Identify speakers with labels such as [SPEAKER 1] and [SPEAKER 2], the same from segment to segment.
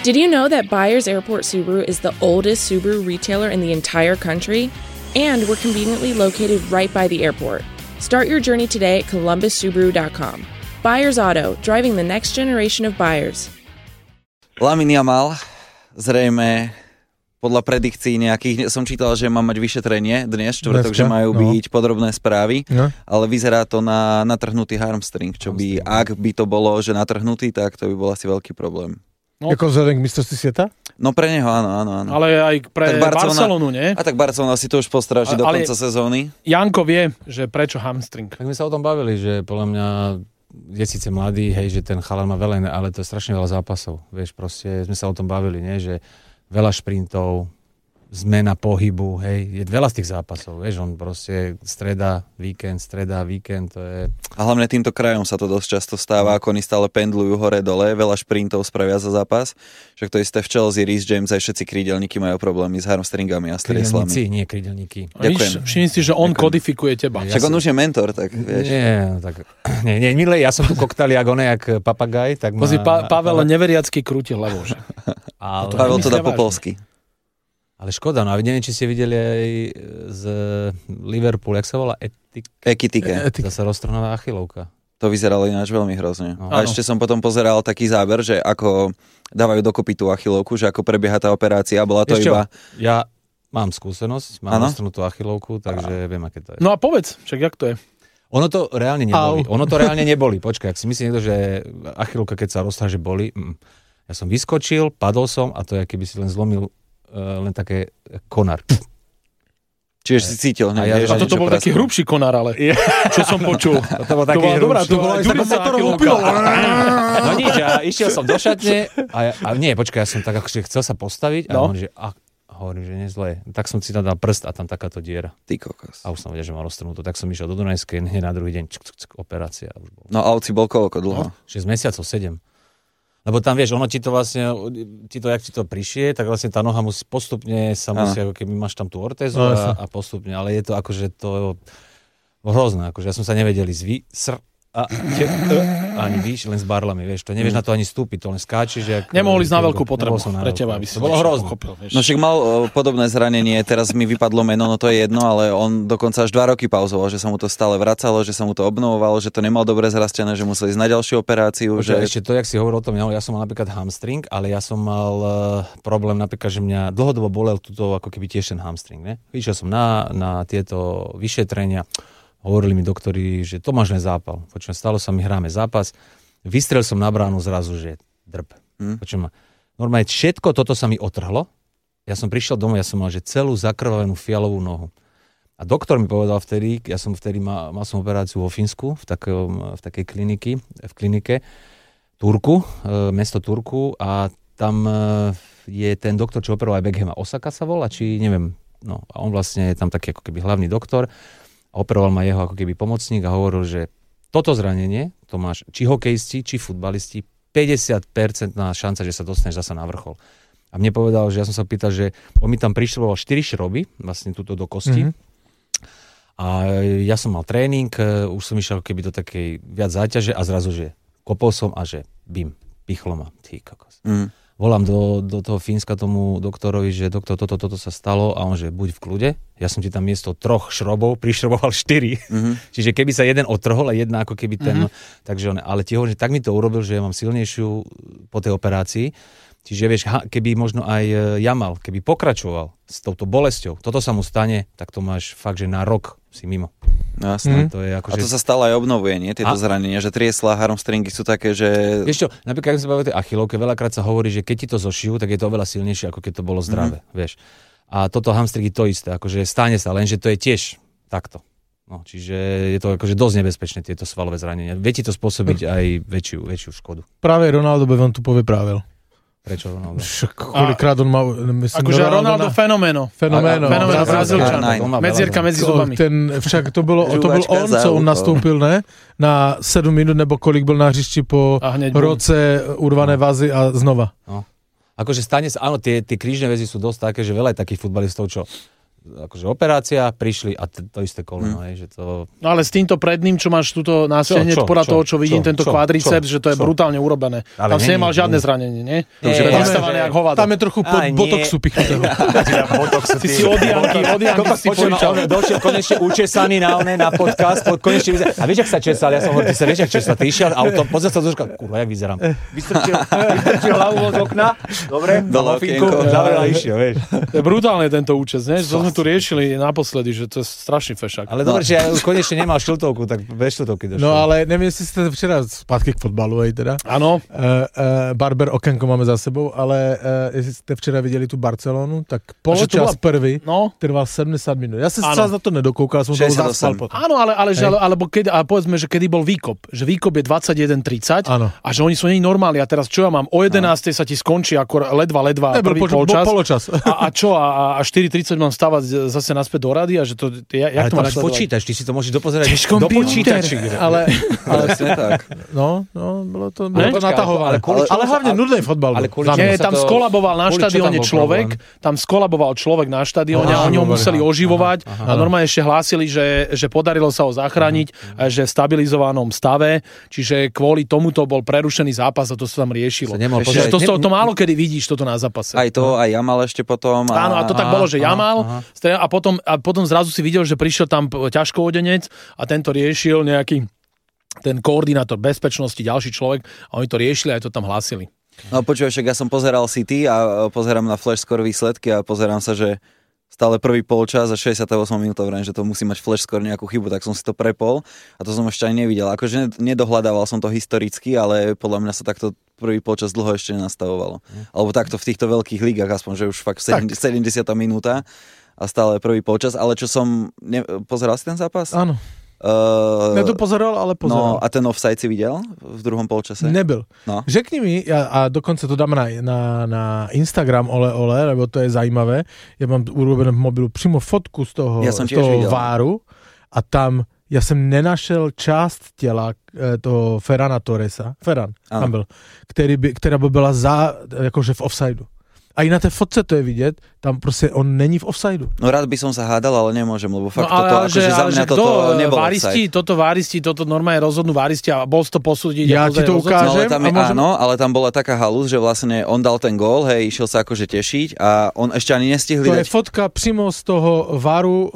[SPEAKER 1] Did you know that Byers Airport Subaru is the oldest Subaru retailer in the entire country? And we're conveniently located right by the airport. Start your journey today at columbussubaru.com. Byers Auto, driving the next generation of buyers.
[SPEAKER 2] Lamine Yamal, zrejme podľa predikcií nejakých, som čítal, že má mať vyšetrenie dnes, štvrtok, že majú byť podrobné správy, ale vyzerá to na natrhnutý hamstring, čo by, ak by to bolo, že natrhnutý, tak to by bol asi veľký problém.
[SPEAKER 3] No. Ako vzhľadom k mistrovství sveta?
[SPEAKER 2] No pre neho, áno.
[SPEAKER 4] Ale aj pre Barcelonu, nie?
[SPEAKER 2] A tak Barcelona si to už postráži do konca sezóny.
[SPEAKER 4] Janko vie, že prečo hamstring.
[SPEAKER 5] Tak my sa o tom bavili, že podľa mňa je síce mladý, hej, že ten chalan má veľa, ale to je strašne veľa zápasov. Vieš, proste sme sa o tom bavili, nie? Že veľa šprintov, zmena pohybu, hej, je veľa z tých zápasov, vieš, on proste streda, víkend, to je...
[SPEAKER 2] A hlavne týmto krajom sa to dosť často stáva, ako oni stále pendlujú hore-dole, veľa šprintov spravia za zápas, však to isté v Chelsea, Reece James, aj všetci krídelníky majú problémy s hamstringami a streslami.
[SPEAKER 5] Krídelníci, nie krídelníky.
[SPEAKER 2] Ďakujem.
[SPEAKER 4] Všimni si, že on kodifikuje teba.
[SPEAKER 2] Však on už je mentor, tak vieš.
[SPEAKER 5] Nie, milé, ja som tu koktal jak papagaj, tak
[SPEAKER 4] Pavel neveriacky krúti hlavou, že?
[SPEAKER 2] Pavel to dá po polsky.
[SPEAKER 5] Ale škoda, no a neviem, či ste videli aj z Liverpool, jak sa volá?
[SPEAKER 2] Ekitike.
[SPEAKER 5] To sa roztrhnová achilovka.
[SPEAKER 2] To vyzeralo ináč veľmi hrozne. No. A ešte som potom pozeral taký záber, že ako dávajú dokopy tú achilovku, že ako prebieha tá operácia, bola to iba...
[SPEAKER 5] Ja mám skúsenosť, mám roztrhnutú achilovku, takže viem, aké to je.
[SPEAKER 4] No a povedz, však jak to je?
[SPEAKER 5] Ono to reálne neboli. Počkaj, ak si myslí niekto, že achilovka, keď sa roztrhá, že boli... Ja som vyskočil, padol som a to je, keby si len zlomil len také konár.
[SPEAKER 2] Čiže si cítil.
[SPEAKER 4] A toto bol taký hrubší konár, ale čo som počul.
[SPEAKER 5] To bol taký hrubší. To bola aj taká motorovka. No nič, ja išiel som do šatne a nie, počkaj, ja som tak akože chcel sa postaviť a hovorím, že nezle. Tak som si tam dal prst a tam takáto diera.
[SPEAKER 2] Ty kokos.
[SPEAKER 5] A už som vedel, že mám roztrhnutú. Tak som išiel do Dunajskej, na druhý deň operácia.
[SPEAKER 2] No a si bol koľko dlho?
[SPEAKER 5] 6 mesiacov, 7. Lebo tam, vieš, ono ti to vlastne, jak ti to prišie, tak vlastne tá noha musí postupne sa musí, ako keby máš tam tú ortézu a postupne, ale je to akože to hrozné, akože ja som sa nevedel ani víš, len s barlami, vieš, to nevieš na to ani stúpiť, to len skáčiš.
[SPEAKER 4] Nemohli ísť na veľkú potrebu pre teba, aby si
[SPEAKER 5] to bolo hrozné.
[SPEAKER 2] No však mal podobné zranenie, teraz mi vypadlo meno, no to je jedno, ale on dokonca až 2 roky pauzoval, že sa mu to stále vracalo, že sa mu to obnovovalo, že to nemal dobre zrastené, že musel ísť na ďalšiu operáciu.
[SPEAKER 5] Ešte to, jak si hovoril o tom, ja som mal napríklad hamstring, ale ja som mal problém napríklad, že mňa dlhodobo bolel túto ako keby tiež ten hamstring, ne? Išiel som na tieto vyšetrenia. Hovorili mi doktori, že to máš len zápal. Počujem, stalo sa mi, hráme zápas. Vystrel som na bránu zrazu, že drb. Počujem, normálne všetko toto sa mi otrhlo. Ja som prišiel domov, ja som mal že celú zakrvavenú fialovú nohu. A doktor mi povedal vtedy, mal som operáciu vo Fínsku, v takej klinike Turku, mesto Turku a tam je ten doktor, čo operoval aj Beckhama. Osaka sa volá, či neviem. No, a on vlastne je tam taký ako keby hlavný doktor. Operoval ma jeho ako keby pomocník a hovoril, že toto zranenie, to máš či hokejisti, či futbalisti, 50% šanca, že sa dostaneš zasa na vrchol. A mne povedal, že ja som sa pýtal, že on mi tam prišľoval 4 šroby, vlastne túto do kosti. A ja som mal tréning, už som išiel keby do takej viac záťaže a zrazu, že kopol som a že bim, pichlo ma. Ty kokos. Volám do toho Fínska tomu doktorovi, že doktor, toto sa stalo a on, že buď v kľude, ja som ti tam miesto 3 šrobov prišroboval 4. Čiže keby sa jeden odtrhol a jedna ako keby ten, takže on, ale ti hovorím, že tak mi to urobil, že ja mám silnejšiu po tej operácii. Čiže vieš, keby možno aj Yamal, keby pokračoval s touto bolesťou, toto sa mu stane, tak to máš fakt, že na rok si mimo.
[SPEAKER 2] No, jasné.
[SPEAKER 5] To je ako,
[SPEAKER 2] a to sa stále aj obnovuje, nie? Tieto zranenia, že triesla, hamstringy sú také, že...
[SPEAKER 5] Vieš čo, napríklad, keď sa bavíme o tej achilovke, veľakrát sa hovorí, že keď ti to zošijú, tak je to oveľa silnejšie, ako keď to bolo zdravé, vieš. A toto hamstringy to isté, akože stane sa, lenže to je tiež takto. No, čiže je to akože dosť nebezpečné, tieto svalové zranenia. Vie ti to spôsobiť aj väčšiu škodu.
[SPEAKER 3] Práve Ronaldo by vám tu povyprávil.
[SPEAKER 5] Prečo Ronaldo?
[SPEAKER 3] Koľkrát on má...
[SPEAKER 4] Akože Ronaldo fenoméno. Brazílčan. Medzierka medzi zubami.
[SPEAKER 3] Však to bol on, co on nastúpil, ne? Na 7 minút, nebo kolik bol na hřišti po roce urvané vazy a znova.
[SPEAKER 5] No. Akože stane sa, áno, tie krížne väzy sú dosť také, že veľa je takých futbalistov, čo akože operácia, prišli a to isté koleno, že to...
[SPEAKER 4] No ale s týmto predným, čo máš tuto na stene, podľa toho, čo vidím, tento kvadriceps, že to je brutálne urobené. Ale tam si nemal žiadne zranenie, nie?
[SPEAKER 3] Tam je trochu botoxu pichnuté.
[SPEAKER 4] Ty si odianky si požičal.
[SPEAKER 5] Došiel konečne učesaný na podcast, a vieš, jak sa česal, ja som hovoril, ty sa vieš, jak česal, ty išiel auto, pozrel sa do zrkadla, kurva, jak vyzerám. Vystrčil hlavu od okna, dobre, zavrel a išiel, vieš.
[SPEAKER 4] To je brutálne tento účes, ne? To sme tu riešili naposledy, že to je strašný fešák.
[SPEAKER 5] Ale dobre, že ja už konečne nemal šiltovku, tak bez šiltovky došlo.
[SPEAKER 3] No ale neviem, jestli ste včera zpátky k fotbalu, aj teda.
[SPEAKER 4] Áno.
[SPEAKER 3] Barber okénko máme za sebou, ale jestli ste včera videli tu Barcelonu, tak poločas prvý trval 70 minút. Ja sa za to nedokoukal, som to zaspal potom.
[SPEAKER 4] Áno, ale povedzme, že kedy bol výkop. Že výkop je 21:30 a že oni sú nie normálni. A teraz čo ja mám? O 11:00 sa ti skončí ako ledva prvý
[SPEAKER 3] poločas.
[SPEAKER 4] A čo? A 4:30 mám stávať zase naspäť do rady? A že to, jak to máš
[SPEAKER 5] počítač? Ty si to môžeš dopozerať
[SPEAKER 4] do počítačí.
[SPEAKER 3] Ale tak. No, bolo to natahované. Ale hlavne nudný fotbal.
[SPEAKER 4] Nie, tam skolaboval na štadióne človek na štadióne a oni ho museli oživovať a normálne ešte hlásili, že podarilo sa ho zachrániť, že v stabilizovanom stave, čiže kvôli tomuto bol prerušený zápas a to sa tam riešilo. To málo kedy vidíš toto na zápase.
[SPEAKER 2] Aj Jamal ešte potom.
[SPEAKER 4] Áno, a to tak bolo, že Jamal a potom zrazu si videl, že prišiel tam ťažkoodenec a tento riešil nejaký ten koordinátor bezpečnosti, ďalší človek a oni to riešili a aj to tam hlásili.
[SPEAKER 2] No počúvaj, však ja som pozeral City a pozerám na flash score výsledky a pozerám sa, že stále prvý polčas a 68 minút vrajím, že to musí mať flash score nejakú chybu, tak som si to prepol a to som ešte ani nevidel. Akože nedohľadával som to historicky, ale podľa mňa sa takto prvý polčas dlho ešte nenastavovalo. Alebo takto v týchto veľkých ligách, aspoň, že už fakt 70. minúta a stále prvý polčas, ale čo som... Pozeral si ten zápas?
[SPEAKER 3] Áno. Nedopozeral, ale pozeral.
[SPEAKER 2] No a ten offside si videl v druhom polčase?
[SPEAKER 3] Nebyl. No. Řekni mi, a dokonce to dám na Instagram ole, lebo to je zajímavé. Ja mám urobené v mobilu přímo fotku z toho váru a tam ja som nenašel část těla toho Ferrana Torresa. Tam byl, která by byla jakože v offsideu. A i na té fotce to je vidět, tam prostě on není v offsideu.
[SPEAKER 2] No rád by som sa hádal, ale nemôžem, lebo fakt akože za mňa toto nebol offside.
[SPEAKER 4] Toto normálne rozhodnú váristi a bol to posúdiť.
[SPEAKER 3] Ja ti to ukážem.
[SPEAKER 2] No, ale tam bola taká halus, že vlastne on dal ten gól, išiel sa akože tešiť a on ešte ani nestihli
[SPEAKER 3] to je fotka přímo z toho váru,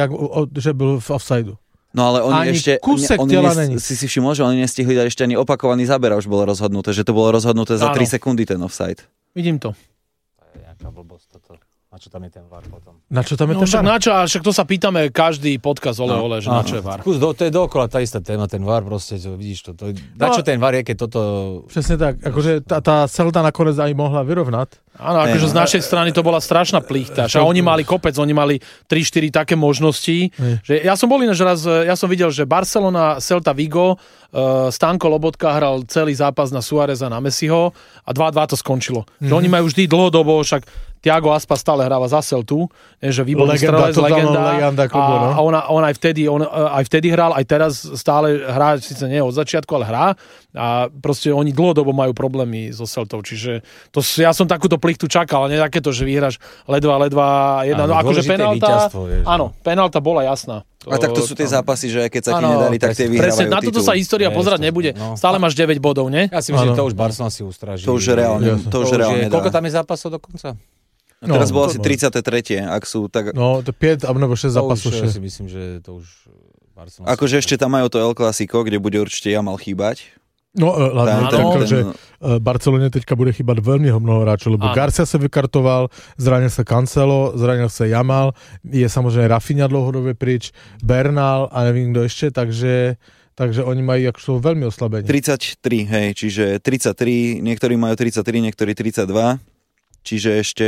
[SPEAKER 3] že byl v offsideu.
[SPEAKER 2] No ale oni
[SPEAKER 3] ani
[SPEAKER 2] ešte...
[SPEAKER 3] kúsek tela není.
[SPEAKER 2] Si všimol, že oni nestihli dať ešte ani opakovaný záber a už bolo rozhodnuté, že to bolo rozhodnuté za 3 sekundy ten offside.
[SPEAKER 4] Vidím to.
[SPEAKER 5] Blbosť toto. Na čo tam je ten VAR potom?
[SPEAKER 3] Na čo tam je ten VAR?
[SPEAKER 4] Na čo, však to sa pýtame každý podcast ole, že na čo je VAR.
[SPEAKER 5] To je dookola tá istá téma, ten VAR proste, vidíš to. Na čo ten VAR je, keď toto...
[SPEAKER 3] Přesne tak, akože tá Celta nakoniec aj mohla vyrovnať.
[SPEAKER 4] Áno, akože z našej strany to bola strašná plýchta. A oni mali kopec, oni mali 3-4 také možnosti. Že ja som bol ináč raz, ja som videl, že Barcelona, Celta Vigo, Stanko Lobotka hral celý zápas na Suáreza, na Messiho a 2-2 to skončilo. Že oni majú vždy dlhodobo, však Thiago Aspas stále hráva za Celtu, že výborný strelec, legenda klubu, no? A on aj vtedy hral, aj teraz stále hrá, síce nie od začiatku, ale hrá a proste oni dlhodobo majú problémy so Celtou, čiže ja som takúto plichtu čakal, nie takéto, že vyhráš ledva jedna, no akože penálta, áno, penálta bola jasná.
[SPEAKER 2] A tak to sú tie zápasy, že keď sa ti nedarí, tak tie vyhrávajú titul.
[SPEAKER 4] Na toto sa história pozerať nebude. Stále máš 9 bodov, nie?
[SPEAKER 5] Ja si myslím, že to už Barcelona si ustráži.
[SPEAKER 2] To už reálne dá.
[SPEAKER 5] Koľko tam je zápasov dokonca?
[SPEAKER 2] No, teraz bolo asi 33. Ak sú tak...
[SPEAKER 3] No, to 5 alebo 6 zápasov.
[SPEAKER 5] Ja si myslím, že to už Barcelona...
[SPEAKER 2] Akože ešte tam majú to El Clasico, kde bude určite Jamal chýbať.
[SPEAKER 3] No, hlavne že Barcelone teďka bude chýbať veľmi mnoho hráčov, lebo Garcia sa vykartoval, zranil sa Cancelo, zranil sa Jamal, je samozrejme Rafinha dlhodobě pryč, Bernal a nevím kto ešte, takže oni majú ako veľmi oslabení.
[SPEAKER 2] 33, hej, čiže 33, niektorí majú 33, niektorí 32, čiže ešte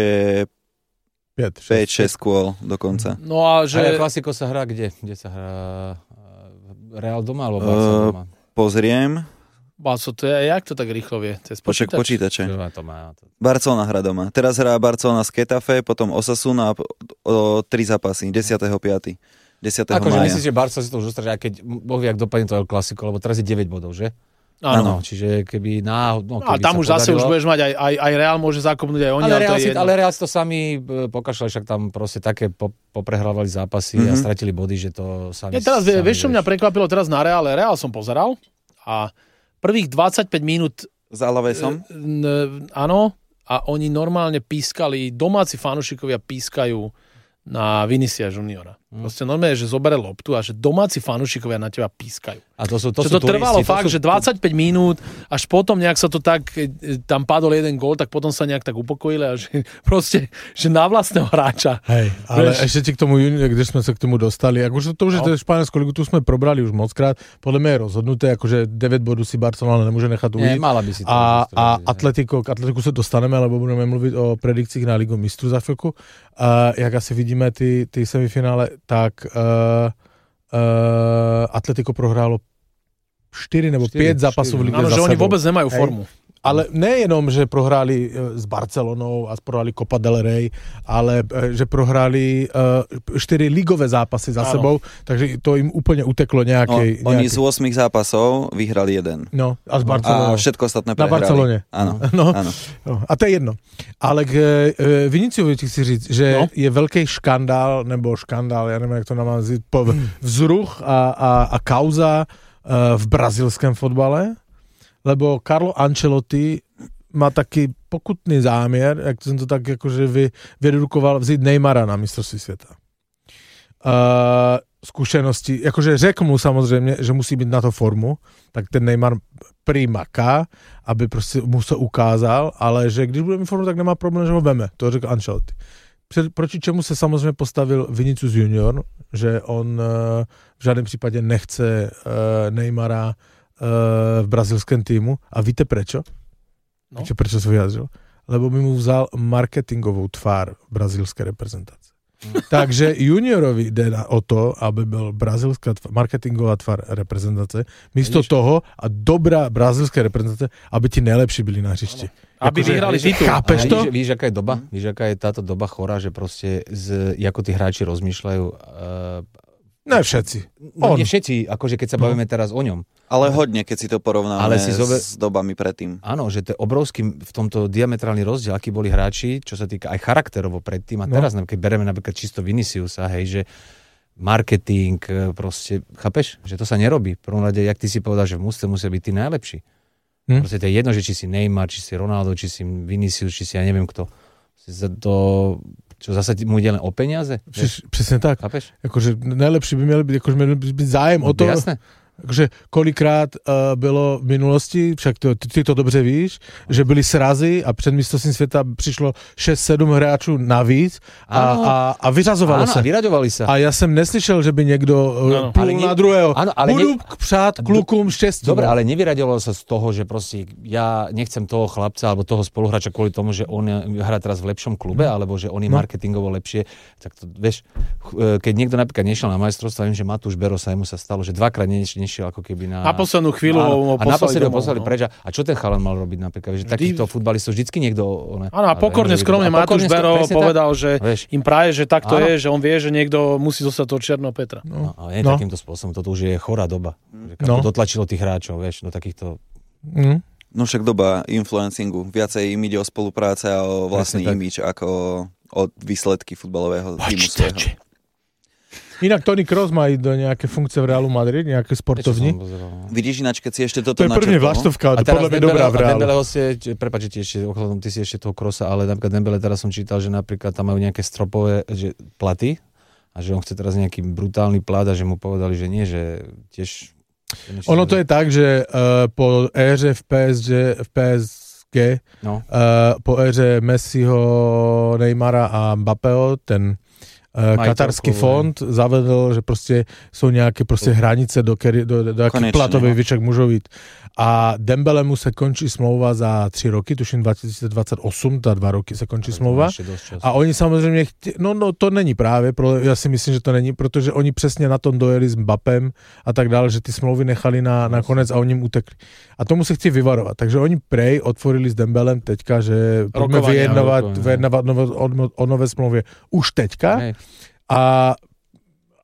[SPEAKER 2] 5-6 kôl dokonca.
[SPEAKER 5] No a že... Klasiko sa hrá kde? Kde sa hrá? Real doma alebo Barca doma?
[SPEAKER 2] Pozriem.
[SPEAKER 4] Jak to tak rýchlo vie?
[SPEAKER 2] Počítače. Barcelona hrá doma. Teraz hrá Barcelona z Getafe, potom Osasuna o 3 zápasy, 10.5. 10.
[SPEAKER 5] Akože
[SPEAKER 2] mája.
[SPEAKER 5] myslíš, že Barca si to už ustraží, aj keď Boh vie, jak dopadne to El Clasico, lebo teraz je 9 bodov, že? Áno, čiže keby
[SPEAKER 4] a tam už zase už budeš mať aj Real môže zakopnúť aj oni.
[SPEAKER 5] Ale Real si to sami pokašľali, však tam proste také poprehrávali zápasy a stratili body, že to sami...
[SPEAKER 4] Teraz vieš, čo mňa prekvapilo teraz na Reále? Real som pozeral a prvých 25 minút...
[SPEAKER 2] Za Alavesom?
[SPEAKER 4] Áno, a oni normálne pískali, domáci fanúšikovia pískajú na Vinicius Juniora. Proste normálne, že zobere loptu a že domáci fanúšikovia na teba pískajú.
[SPEAKER 5] A to sú
[SPEAKER 4] trvalo fakt, že 25 minút, až potom nejak sa to tak, tam padol jeden gól, tak potom sa nejak tak upokojili a že proste, že na vlastného hráča.
[SPEAKER 3] Hej, ale ešte ti k tomu, kde sme sa k tomu dostali, akože to už je Španielsko ligu, tu sme probrali už mockrát, podľa mňa je rozhodnuté, akože 9 bodů si Barcelona nemôže nechať ujít.
[SPEAKER 5] Mala by si to.
[SPEAKER 3] A Atletiku sa dostaneme, lebo budeme mluviť o predikcích na Ligu mistrů za chvíľku. Jak asi vidíme ty semifinále, tak Atletico prohrálo 4 nebo 5 zápasov v lige za sebou.
[SPEAKER 4] Áno, že oni vôbec nemajú formu.
[SPEAKER 3] Ale nejenom, že prohráli s Barcelonou a prohráli Copa del Rey, ale že prohráli 4 ligové zápasy za sebou, takže to im úplne uteklo nejakej...
[SPEAKER 2] Oni z 8 zápasov vyhrali 1.
[SPEAKER 3] No, a z Barcelonou.
[SPEAKER 2] A všetko ostatné prehrali.
[SPEAKER 3] Na Barcelone.
[SPEAKER 2] Áno.
[SPEAKER 3] No. A to je jedno. Ale k Viniciovi ti chci říct, že je veľký škandál, ja neviem, jak to nám nazývať, vzruch a kauza v brazilském fotbale, lebo Carlo Ancelotti má taký pokutný zámier, jak som to tak akože vyredukoval, vzít Neymara na mistrovství sveta. Skúsenosti, akože řekl mu samozrejme, že musí byť na to formu, tak ten Neymar primaká, aby proste mu sa ukázal, ale že když bude mít formu, tak nemá problém, že ho veme. To řekl Ancelotti. Proti čemu sa samozrejme postavil Vinicius Junior, že on v žádném prípade nechce Neymara v brazilském týmu. A víte prečo? No. Víte, prečo sa vyjadřil? Lebo by mu vzal marketingovou tvár brazilské reprezentace. Takže juniorovi jde o to, aby byl brazilská marketingová tvár reprezentace, místo toho a dobrá brazilská reprezentace, aby ti nejlepší byli na hřišti.
[SPEAKER 4] Aby vyhrali titul.
[SPEAKER 3] Chápeš to?
[SPEAKER 5] Víš, aká je doba? Víš, aká je táto doba chorá, že proste ako tí hráči rozmýšľajú...
[SPEAKER 3] Ne všetci.
[SPEAKER 5] Nie všetci, akože keď sa bavíme teraz o ňom.
[SPEAKER 2] Ale hodne, keď si to porovnáme s dobami predtým.
[SPEAKER 5] Áno, že to je obrovský v tomto diametrálny rozdiel, akí boli hráči, čo sa týka aj charakterovo predtým. A teraz, keď bereme napríklad čisto Viniciusa, hej, že marketing, proste, chápeš? Že to sa nerobí. V prvom rade, jak ty si povedal, že v mužstve musia byť tí najlepší. Proste to je jedno, že či si Neymar, či si Ronaldo, či si Vinicius, či si ja neviem kto. Čo zase mu ide len o peniaze?
[SPEAKER 3] Přesne tak.
[SPEAKER 5] Chápeš?
[SPEAKER 3] Akože najlepší by mali byť, akože mali byť zájem o to.
[SPEAKER 5] Jasné.
[SPEAKER 3] Takže kolikrát bylo v minulosti, však ty to dobře víš, že byly srazy a před mistrovstvím světa přišlo 6-7 hráčů navíc a vyřazovalo se.
[SPEAKER 5] A vyraďovali sa.
[SPEAKER 3] A já jsem neslyšel, že by někdo plul na druhého. Budu přát klukům štěstí.
[SPEAKER 5] Dobre, ale nevyraďovalo sa z toho, že proste ja nechcem toho chlapca alebo toho spoluhráča kvôli tomu, že on hrá teraz v lepšom klube, alebo že on je marketingovo lepšie. Tak to, vieš, keď niekto napríklad nešiel na majstrovstvo, viem, že Matúš Berosa, jemu sa stalo, že dvakrát nešiel ako keby na
[SPEAKER 4] poslednú chvíľu
[SPEAKER 5] a na poslednú poslali preč. A čo ten chalan mal robiť napríklad? Že takýchto futbalistov vždycky niekto...
[SPEAKER 4] Áno, a pokorne, skromne Matúš Bero povedal, že im praje, že takto je, že on vie, že niekto musí zostať toho Černého Petra.
[SPEAKER 5] A nie takýmto spôsobom. Toto už je chorá doba. Že dotlačilo tých hráčov, vieš, do takýchto...
[SPEAKER 2] No však doba influencingu. Viacej im ide o spolupráce a o vlastný imidž ako o výsledky futbalového týmu svojho.
[SPEAKER 3] Inak Toni Kroos má ísť do nejaké funkcie v Realu Madrid, nejaké sportovní.
[SPEAKER 2] Vidíš ináč, keď si ešte toto načrtol.
[SPEAKER 3] To je prvne Vlaštovka, to podľa mňa dobrá v Realu.
[SPEAKER 5] Dembeleho prepáč, ty si ešte toho Kroosa, ale napríklad Dembele teraz som čítal, že napríklad tam majú nejaké stropové platy a že on chce teraz nejaký brutálny plat a že mu povedali, že nie, že tiež...
[SPEAKER 3] Ono to je tak, že po éře v PSG, po éře Messiho, Neymara a Mbappého, ten katarský fond zavedl, že proste sú nejaké proste hranice, do akých platových výšek môžu byť. A Dembelemu sa končí smlouva za 3 roky, tuším 2028, za 2 roky sa končí smlouva. A oni samozrejme, to není práve, ja si myslím, že to není, protože oni presne na tom dojeli s Mbappem a tak dále, že ty smlouvy nechali na konec a oni im utekli. A tomu sa chci vyvarovať. Takže oni otvorili s Dembelem teďka, že poďme vyjednávať o nové smlouvy už teďka. A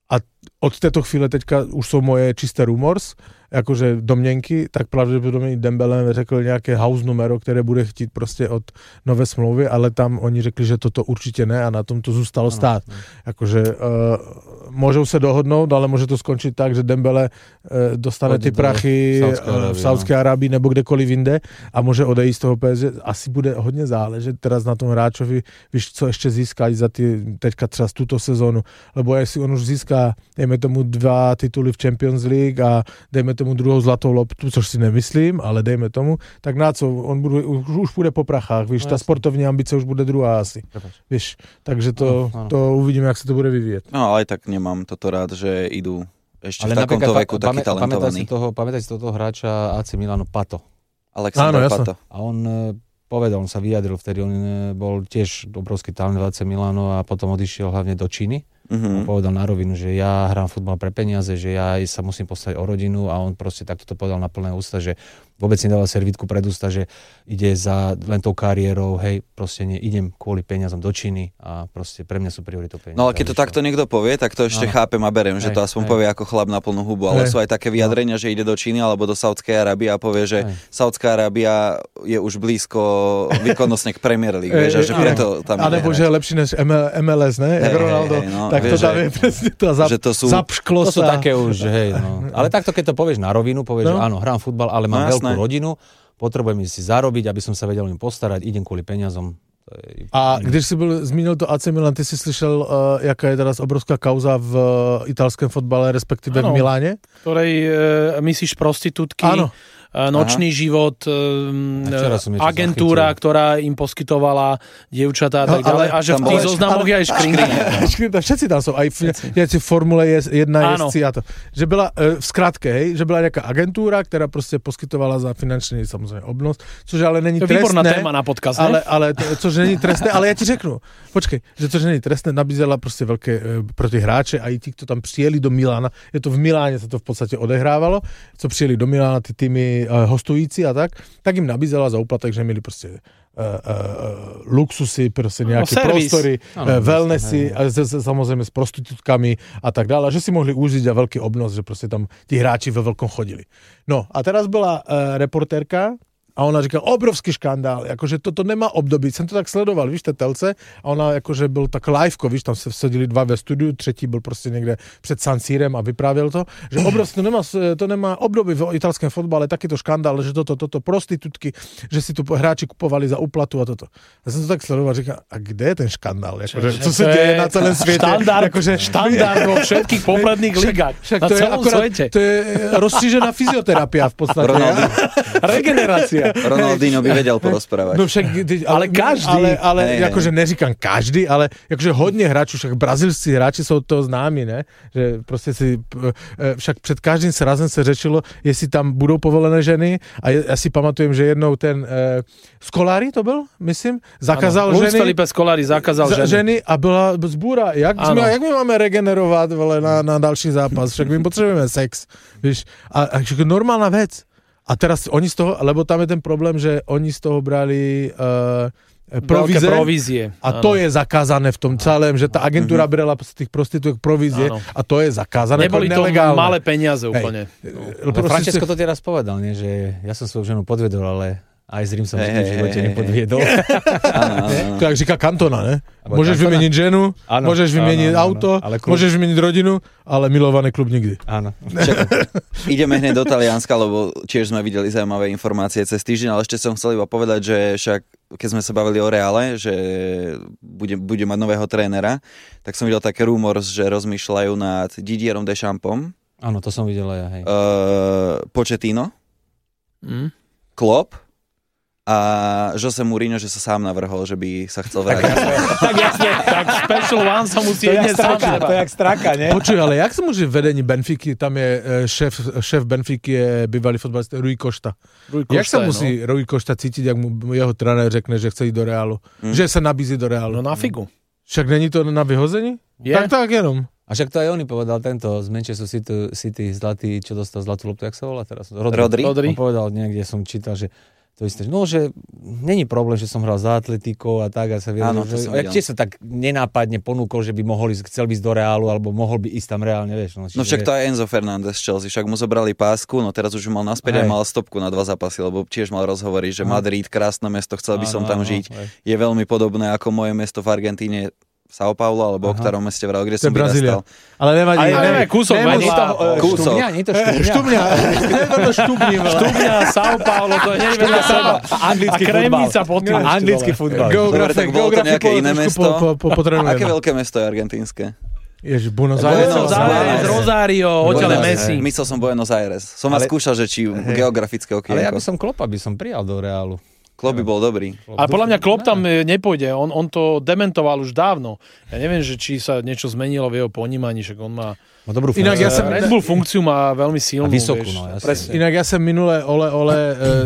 [SPEAKER 3] od této chvíle teďka už jsou moje čisté rumors, jakože domněnky, tak pravděpodobně Dembele řekl nějaké house numero, které bude chtít prostě od nové smlouvy, ale tam oni řekli, že toto určitě ne a na tom to zůstalo stát. Jakože můžou se dohodnout, ale může to skončit tak, že Dembele dostane ty prachy v Saudské Arábii nebo kdekoliv jinde a může odejít z toho PSG. Asi bude hodně záležet teraz na tom hráčovi, víš, co ještě získá za ty teďka třeba z tuto sezónu, lebo jestli on už získá, dejme tomu 2 tituly v Champions League a dejme tomu druhou zlatou loptu, což si nemyslím, ale dejme tomu, tak na co, on už půjde po prachách, víš, ta sportovní ambice už bude druhá asi, víš, takže to uvidíme, jak se to bude vyvíjet.
[SPEAKER 2] No, ale tak nemám toto rád, že idú ešte v takomto veku taký talentovaný.
[SPEAKER 5] Pamätaj si toho hráča AC Milano Pato.
[SPEAKER 2] Alexander Pato.
[SPEAKER 5] A on povedal, on sa vyjadril vtedy, on bol tiež obrovský talent v AC Milano a potom odišiel hlavne do Číny. A povedal na rovinu, že ja hrám futbal pre peniaze, že ja sa musím postať o rodinu a on proste takto to povedal na plné ústa, že vôbec nedával servítku pred ústa, že ide za len tou kariérou, hej, proste idem kvôli peniazom do Číny a proste pre mňa sú prioritou peniaze.
[SPEAKER 2] No ale keď to takto niekto povie, tak to ešte chápem a beriem, že to aspoň povie ako chlap na plnú hubu, ale sú aj také vyjadrenia, že ide do Číny alebo do Saudskej Arábie a povie, že Saudská Arábia je už blízko výkonnostne k Premier League, vieš, a že preto tam ide.
[SPEAKER 3] Alebo že je lepší než MLS, ne? Jak Ronaldo, tak to tam je presne to zapšklo sa.
[SPEAKER 5] To sú také už, hej, no. Ale takto, keď to povieš na rovinu, povieš, že áno, hrám futbal, ale mám veľkú rodinu, potrebujem si zarobiť, aby som sa vedel im postarať, idem kvôli peniazom.
[SPEAKER 3] A když si zmínil to AC Milan, ty si slyšel, jaká je teraz obrovská kauza v italském fotbale, respektíve v Miláne?
[SPEAKER 4] Ktorej myslíš prostitútky? Áno. Nočný život, agentúra, ktorá im poskytovala dievčatá a tak ďalej. A že v tých zoznamoch je aj škrinky.
[SPEAKER 3] Všetci tam sú, aj v Formule 1 jezdci a to. Že byla, v skratke, hej, že byla nejaká agentúra, ktorá prostě poskytovala za finančný samozřejmě obnos, což ale není trestné.
[SPEAKER 4] Výborná téma na podcast, ne?
[SPEAKER 3] Ale což není trestné, ale ja ti řeknu, počkej, že což není trestné, nabízela prostě velké pro ty hráče a i tí, kto tam přijeli do Milána, je to v Miláne, sa to v podstate odehrávalo, co přijeli do Milána, ty týmy hostující a tak jim nabízela za úplatek, že měli prostě luxusy, prostě nějaké prostory, wellnessy, samozřejmě s prostitutkami a tak dále, že si mohli užít a velký obnos, že prostě tam ti hráči ve velkom chodili. No a teraz byla reportérka a ona říkala, obrovský škandál, jakože toto nemá období. Jsem to tak sledoval, víš, té telce, a ona jakože byl tak liveko, víš, tam se sedili 2 ve studiu, třetí byl prostě někde před San Sírem a vyprávěl to, že obrovský, to nemá období v italském fotbale, taky to škandál, že toto prostitutky, že si tu hráči kupovali za úplatu a toto. Já jsem to tak sledoval, říkal, a kde je ten škandál? Jakože, co se děje na celém světě?
[SPEAKER 4] Štandard vo všetkých popredných ligách. Na celom svete.
[SPEAKER 3] To je rozšířená fyzioterapia v podstatě. Regenerácia.
[SPEAKER 2] Ronaldinho by vedel porozprávať.
[SPEAKER 3] No však, ale každý, ale akože neříkam každý, ale akože hodně hráčů, však brazilskí hráči jsou to známi, ne? Že prostě si, však před každým srazem se řečilo, jestli tam budou povolené ženy a já si pamatujem, že jednou ten Scolari to byl, myslím, zakázal ženy.
[SPEAKER 4] Luis Felipe Scolari zakázal
[SPEAKER 3] ženy a byla zbůra. Jak my máme regenerovat vole, na další zápas? Však my potřebujeme sex, víš? A normálna vec. A teraz oni z toho, lebo tam je ten problém, že oni z toho brali
[SPEAKER 4] provízie.
[SPEAKER 3] A to je zakázané v tom celém, že tá agentúra brala z tých prostitútok provízie a to je zakázané.
[SPEAKER 4] Neboli to malé peniaze úplne.
[SPEAKER 5] Francesco to teraz povedal, nie? Že ja som svoju ženu podvedol, ale aj s Rím som v živote nepodviedol.
[SPEAKER 3] To jak říká Cantona, ne? Môžeš vymeniť ženu, môžeš vymeniť auto, môžeš vymeniť rodinu, ale milovaný klub nikdy.
[SPEAKER 5] Áno.
[SPEAKER 2] Ideme hneď do Talianska, lebo tiež sme videli zaujímavé informácie cez týždeň, ale ešte som chcel iba povedať, že však keď sme sa bavili o Reále, že bude mať nového trénera, tak som videl také rumor, že rozmýšľajú nad Didierom Deschampsom.
[SPEAKER 5] Áno, to som videl aj ja, hej.
[SPEAKER 2] Pochettino, Klopp a Jose Mourinho, že sa sám navrhol, že by sa chcel vrátiť.
[SPEAKER 4] Tak jasne, tak Special One sa musí jedne sám.
[SPEAKER 5] To je jak straka, ne?
[SPEAKER 3] Počuj, ale jak sa môže vedení Benfiky, tam je šéf Benfiky je bývalý fotbalista Rui Costa. Jak sa musí Rui Costa cítiť, jak mu jeho trenér řekne, že chce ísť do Reálu? Že sa nabízí do Reálu?
[SPEAKER 4] No na figu.
[SPEAKER 3] Však není to na vyhození? Tak jenom.
[SPEAKER 5] A však to aj oni povedal, tento z Manchester City zlatý, čo dostal zlatú loptu, jak sa volá teraz?
[SPEAKER 2] Rodri.
[SPEAKER 5] On povedal niekde, som čítal, že To isté, no, že není problém, že som hral za Atletico a tak, a sa viem, že sa tak nenápadne ponúkol, že by chcel ísť do Reálu, alebo mohol by ísť tam reálne, vieš.
[SPEAKER 2] No však to aj Enzo Fernández z Chelsea, však mu zobrali pásku, no teraz už mal naspäť a mal stopku na 2 zápasy, lebo tiež mal rozhovory, že Madrid, krásne mesto, chcel by som tam žiť. Je veľmi podobné ako moje mesto v Argentíne, São Paulo, alebo o ktorom meste vral, kde som vyrastal.
[SPEAKER 3] Ale nevadí.
[SPEAKER 4] Kúsok.
[SPEAKER 5] Nie to Štúbňa.
[SPEAKER 4] Štúbňa, São Paulo, to je nevedľa seba.
[SPEAKER 5] Anglický
[SPEAKER 4] futbal. A Kremnica pod tým.
[SPEAKER 5] Anglický futbal.
[SPEAKER 2] Dobre, tak bolo to nejaké iné mesto. Aké veľké mesto je argentínske?
[SPEAKER 3] Ježiš, Buenos Aires,
[SPEAKER 4] Rosario, odtiaľ Messi.
[SPEAKER 2] Myslel som Buenos Aires. Som vás skúšal, že či geografické okienko.
[SPEAKER 5] Ale ja by som Kloppa prijal do Reálu.
[SPEAKER 2] Klopp by bol dobrý.
[SPEAKER 4] Ale podľa mňa Klopp tam nepôjde. On to dementoval už dávno. Ja neviem, že či sa niečo zmenilo v jeho ponímaní, však on má
[SPEAKER 5] dobrú
[SPEAKER 3] funkciu. Inak
[SPEAKER 4] Red Bull funkciu má veľmi silnú.
[SPEAKER 5] A vysokú,
[SPEAKER 4] vieš,
[SPEAKER 3] Inak ja som minule Ole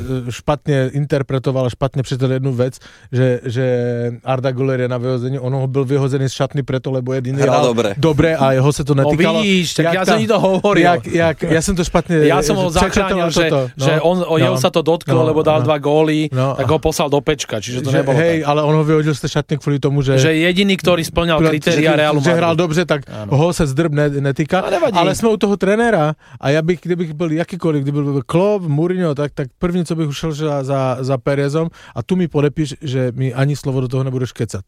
[SPEAKER 3] špatne interpretoval, špatne přetel jednu vec, že Arda Güler je na vyhození. On ho byl vyhozený z šatny preto, lebo jediný dobre a jeho sa to netýkalo.
[SPEAKER 4] No vidíš, tak ja som ti to hovoril.
[SPEAKER 3] Ja som to špatne...
[SPEAKER 4] Ja som ho zachránil, že jeho sa to dotklo, lebo dal 2 góly, tak ho poslal do pečka, čiže to nebolo
[SPEAKER 3] tak. Ale on ho vyhodil z tej šatne kvôli tomu, že
[SPEAKER 4] jediný, ktorý splňal kritériá Realu Madrid.
[SPEAKER 3] Že hral dobře, tak ho sa zdrb netýka. Ale sme u toho trenéra a ja bych, kdybych byl jakýkoliv, kdyby byl Klopp, Mourinho, tak první, co bych ušel za Perezom a tu mi podepíš, že mi ani slovo do toho nebudeš kecat.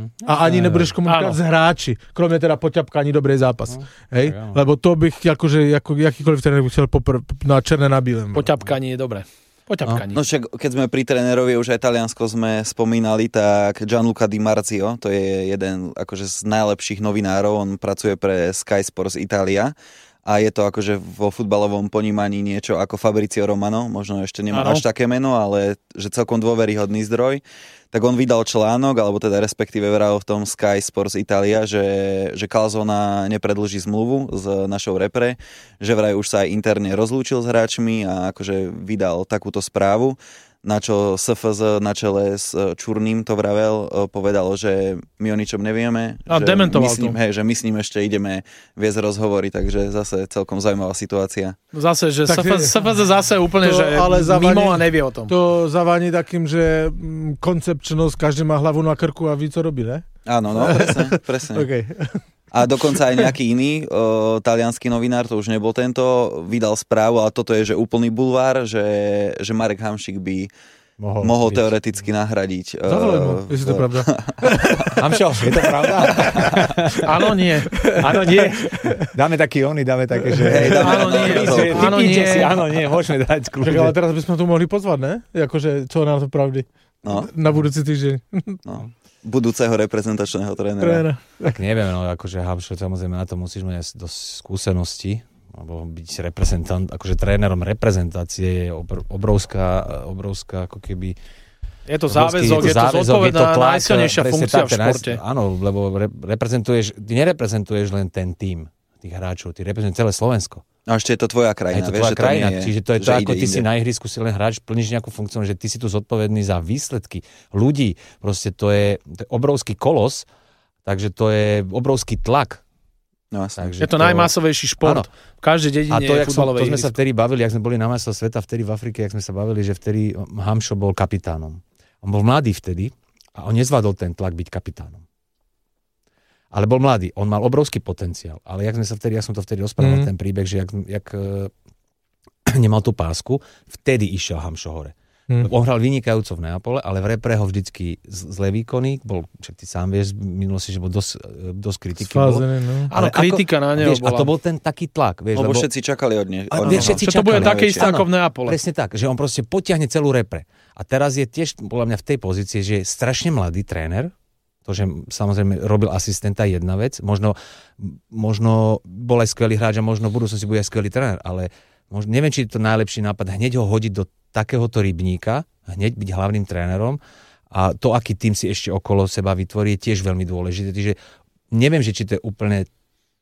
[SPEAKER 3] A ani nebudeš komunikovat s hráči, kromě teda poťapkání dobrý zápas. Hej? Lebo to bych jakýkoliv trenér bych chtěl na černé na bílém.
[SPEAKER 4] Poťapkání je dobré.
[SPEAKER 2] No však, keď sme pri trénerovi, už aj Taliansko sme spomínali, tak Gianluca Di Marzio, to je jeden akože z najlepších novinárov, on pracuje pre Sky Sports Italia a je to akože vo futbalovom ponímaní niečo ako Fabrizio Romano, možno ešte nemá až také meno, ale že celkom dôveryhodný zdroj. Tak on vydal článok, alebo teda respektíve vral v tom Sky Sports Italia, že Calzona nepredĺží zmluvu s našou repre, že vraj už sa aj interne rozlúčil s hráčmi a akože vydal takúto správu, na čo SFZ na čele s Čurným to vravel, povedalo, že my o ničom nevieme,
[SPEAKER 4] a
[SPEAKER 2] že my s ním ešte ideme viesť rozhovory, takže zase celkom zaujímavá situácia.
[SPEAKER 4] Zase, že SFZ zase úplne, že mimo a nevie o tom.
[SPEAKER 3] To zavání takým, že koncepčnosť, každý má hlavu na krku a ví, co robí, ne?
[SPEAKER 2] Áno, presne.
[SPEAKER 3] Okay.
[SPEAKER 2] A dokonca aj nejaký iný taliansky novinár, to už nebol tento, vydal správu, ale toto je že úplný bulvár, že Marek Hamšík by mohol teoreticky nahradiť.
[SPEAKER 3] Zavolaj mu, jestli to je pravda.
[SPEAKER 5] Hamšo, je to pravda?
[SPEAKER 4] Áno, nie.
[SPEAKER 5] Dáme také, že... Áno, nie, môžeme dať kľúč.
[SPEAKER 3] Ale teraz by sme tu mohli pozvať, ne? Jakože, čo na to pravdy.
[SPEAKER 2] No.
[SPEAKER 3] Na budúci týždeň.
[SPEAKER 2] No. Budúceho reprezentačného trénera.
[SPEAKER 5] Tak neviem, akože Hamšo, samozrejme na to musíš mať dosť skúseností, alebo byť reprezentant, akože trénerom reprezentácie je obrovská ako keby...
[SPEAKER 4] Je to záväzok, je to zodpovedná, najsilnejšia funkcia v športe.
[SPEAKER 5] Áno, lebo ty nereprezentuješ len ten tím tých hráčov, ty reprezentuješ celé Slovensko.
[SPEAKER 2] A ešte je to tvoja krajina.
[SPEAKER 5] Je to tvoja krajina, čiže to je to, ako ty si na ihrisku si len hráč, plníš nejakú funkciu, že ty si tu zodpovedný za výsledky ľudí. Proste to je obrovský kolos, takže to je obrovský tlak.
[SPEAKER 2] No,
[SPEAKER 4] takže je to najmasovejší šport. Áno. V každej dedine je futbalové ihrisko.
[SPEAKER 5] To sme sa vtedy bavili, jak sme boli na majstrovstvách sveta, vtedy v Afrike, jak sme sa bavili, že vtedy Hamšo bol kapitánom. On bol mladý vtedy a on nezvládol ten tlak byť kapitánom. Ale bol mladý, on mal obrovský potenciál. Ale ja som to vtedy rozprával, ten príbeh, že jak nemal tú pásku, vtedy išiel Hamšo hore. On hral vynikajúco v Neapole, ale v repre ho vždycky zlé výkony, však ty sám vieš v minulosti, že bol dosť kritiky.
[SPEAKER 4] Áno, kritika na neho bola.
[SPEAKER 5] A to bol ten taký tlak. Vieš,
[SPEAKER 2] lebo všetci čakali od nej.
[SPEAKER 4] To bude také isté ako v Neapole.
[SPEAKER 5] Presne tak, že on proste potiahne celú repre. A teraz je tiež podľa mňa v tej pozícii, že je strašne mladý tréner. To, že samozrejme robil asistenta jedna vec, možno bol aj skvelý hráč a možno v budúcnosti bude aj skvelý tréner, ale neviem, či je to najlepší nápad hneď ho hodiť do takéhoto rybníka, hneď byť hlavným trénerom a to, aký tým si ešte okolo seba vytvorí, je tiež veľmi dôležité. Čiže neviem, že či to je úplne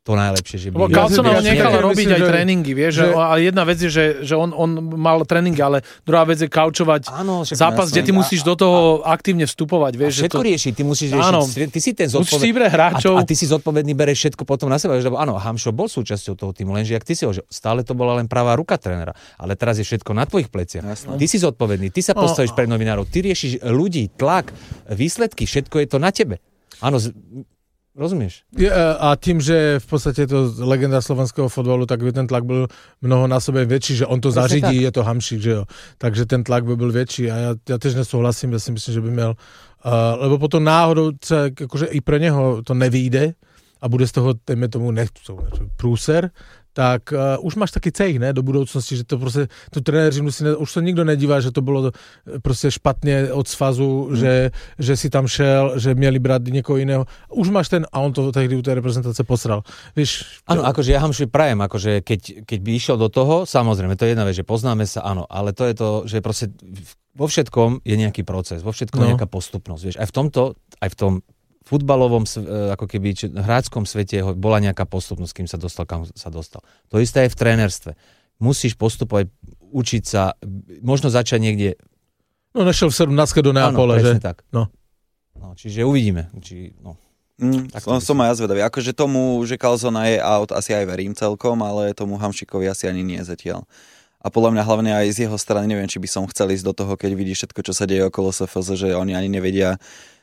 [SPEAKER 5] to najlepšie, že by...
[SPEAKER 4] Carlsona nechal robiť aj tréningy, vieš, ale jedna vec je, že on mal tréningy, ale druhá vec je kaučovať zápas, kde ty musíš do toho aktívne vstupovať, vieš.
[SPEAKER 5] A všetko riešiť, ty musíš riešiť, ty si ten zodpovedný
[SPEAKER 4] hráčov.
[SPEAKER 5] A ty si zodpovedný, bereš všetko potom na seba, lebo áno, Hamšo bol súčasťou toho týmu, lenže jak ty si ho, že stále to bola len pravá ruka trénera, ale teraz je všetko na tvojich pleciach. Ty si zodpovedný, ty sa postavíš pred novinárov, ty riešiš ľudí, tlak, výsledky, všetko je to na tebe. Áno, rozumieš?
[SPEAKER 3] A tým, že v podstate je to legenda slovenského fotbalu, tak by ten tlak byl mnohonásobne väčší, že on to zařídí, je to Hamšík, že jo. Takže ten tlak by byl väčší a ja tiež nesouhlasím, ja si myslím, že by měl, lebo potom náhodou sa, akože i pre neho to nevyjde a bude z toho, dejme tomu, průser, tak už máš taký cejch, ne, do budoucnosti, že to prostě, to trenéři musí, už se nikdo nedívá, že to bylo prostě špatně od svazu, že si tam šel, že měli brát někoho iného. Už máš ten, a on to tehdy u tej reprezentace posral. Víš?
[SPEAKER 5] Áno, akože ja Hamšovi prajem, akože keď by išiel do toho, samozrejme, to je jedna vec, že poznáme sa, áno, ale to je to, že proste vo všetkom je nejaký proces, vo všetkom je nejaká postupnosť, vieš, aj v tomto, aj v tom futbalovom, ako keby hráčskom svete bola nejaká postupnosť, kým sa dostal, kam sa dostal. To isté je v trénerstve. Musíš postupovať, učiť sa, možno začať niekde...
[SPEAKER 3] No nešiel v 17 do Neapole, že?
[SPEAKER 5] Tak. No, čiže uvidíme.
[SPEAKER 2] Som aj zvedavý. Akože tomu, že Carlsona je out, asi aj verím celkom, ale tomu Hamšíkovi asi ani nie zatiaľ. A podľa mňa hlavne aj z jeho strany, neviem, či by som chcel ísť do toho, keď vidí všetko, čo sa deje okolo SFZ, že oni ani nevedia,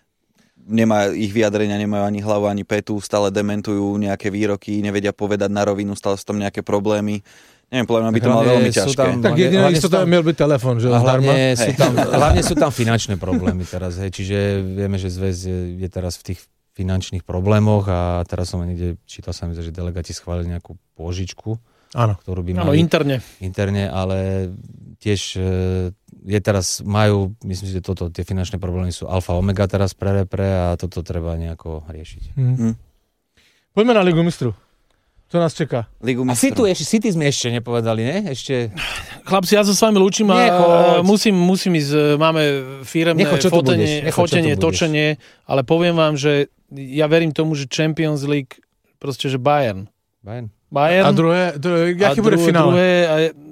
[SPEAKER 2] ich vyjadrenia nemajú ani hlavu, ani petu, stále dementujú nejaké výroky, nevedia povedať na rovinu, stále sú tam nejaké problémy. Neviem, podľa mňa by to malo veľmi ťažké.
[SPEAKER 3] Tak jediná istota miel byť telefón, že?
[SPEAKER 5] Hlavne sú tam finančné problémy teraz, hej, čiže vieme, že zväz je teraz v tých finančných problémoch a teraz som niekde čítal sa mi, že delegáti schválili nejakú pôžičku, ktorú by mali... Interne, ale tiež je teraz, majú, myslím si, že tie finančné problémy sú alfa omega teraz pre repre a toto treba nejako riešiť.
[SPEAKER 3] Poďme na Ligu mistrov. Čo nás čaká?
[SPEAKER 5] Ligu mistrov. A City sme ešte nepovedali, ne? Ešte...
[SPEAKER 4] Chlapci, ja sa s vami lúčim a musím ísť, máme firemné fotenie, točenie, ale poviem vám, že ja verím tomu, že Champions League, proste, že Bayern.
[SPEAKER 3] A druhé jaký bude finále?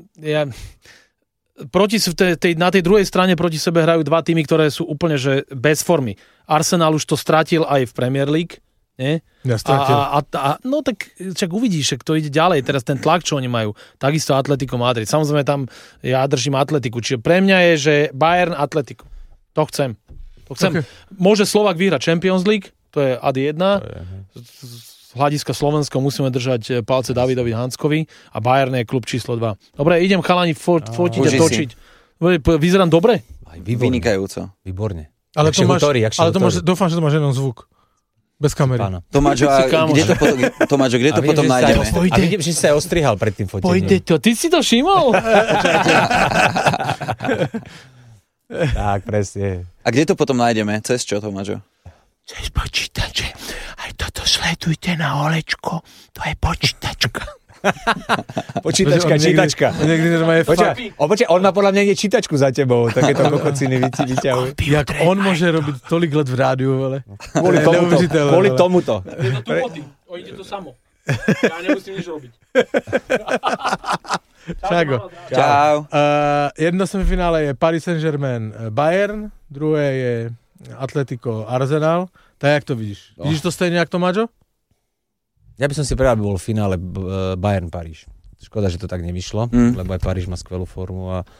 [SPEAKER 4] Na tej druhej strane proti sebe hrajú dva týmy, ktoré sú úplne že bez formy. Arsenal už to stratil aj v Premier League, nie?
[SPEAKER 3] Ja stratil.
[SPEAKER 4] No tak čak uvidíš, kto ide ďalej, teraz ten tlak, čo oni majú. Takisto Atletico Madrid. Samozrejme tam ja držím Atletiku, čiže pre mňa je, že Bayern Atletico. To chcem. Okay. Môže Slovák vyhrať Champions League, to je ad 1. Z hľadiska Slovenska musíme držať palce Davidovi Hanskovi a Bayern je klub číslo 2. Dobre, idem chalani fotiť a točiť. Vyzerám dobre?
[SPEAKER 2] Vynikajúco.
[SPEAKER 5] Výborne.
[SPEAKER 3] Ale dúfam, že to máš jenom zvuk. Bez kamery.
[SPEAKER 2] Tomáčo, kde to potom nájdeme?
[SPEAKER 5] A vidím, že si sa aj ostrihal pred tým fotením.
[SPEAKER 4] Pojde to. Ty si to všimol?
[SPEAKER 5] Tak, presne.
[SPEAKER 2] A kde to potom nájdeme? Cez čo, Tomáčo?
[SPEAKER 6] Cez počítače. Aj toto sledujte na Olečko. To je počítačka.
[SPEAKER 5] Počítačka, čítačka. Počkaj, on má podľa mňa niekde čítačku za tebou. Takéto kokociny vyťahuje.
[SPEAKER 3] Jak on môže robiť tolik let v rádiu, ale...
[SPEAKER 5] Kvôli tomuto.
[SPEAKER 4] Je to tu vody. Ide to samo. Ja nemusím nič robiť.
[SPEAKER 3] Čau. Jedno semifinále je Paris Saint-Germain Bayern, druhé je Atletico Arsenal. Tak jak to vidíš? Vidíš to stejne, jak to, Maďo?
[SPEAKER 5] Ja by som si prijal, aby bol v finále Bayern-Paríž. Škoda, že to tak nevyšlo, lebo aj Paríž má skvelú formu a...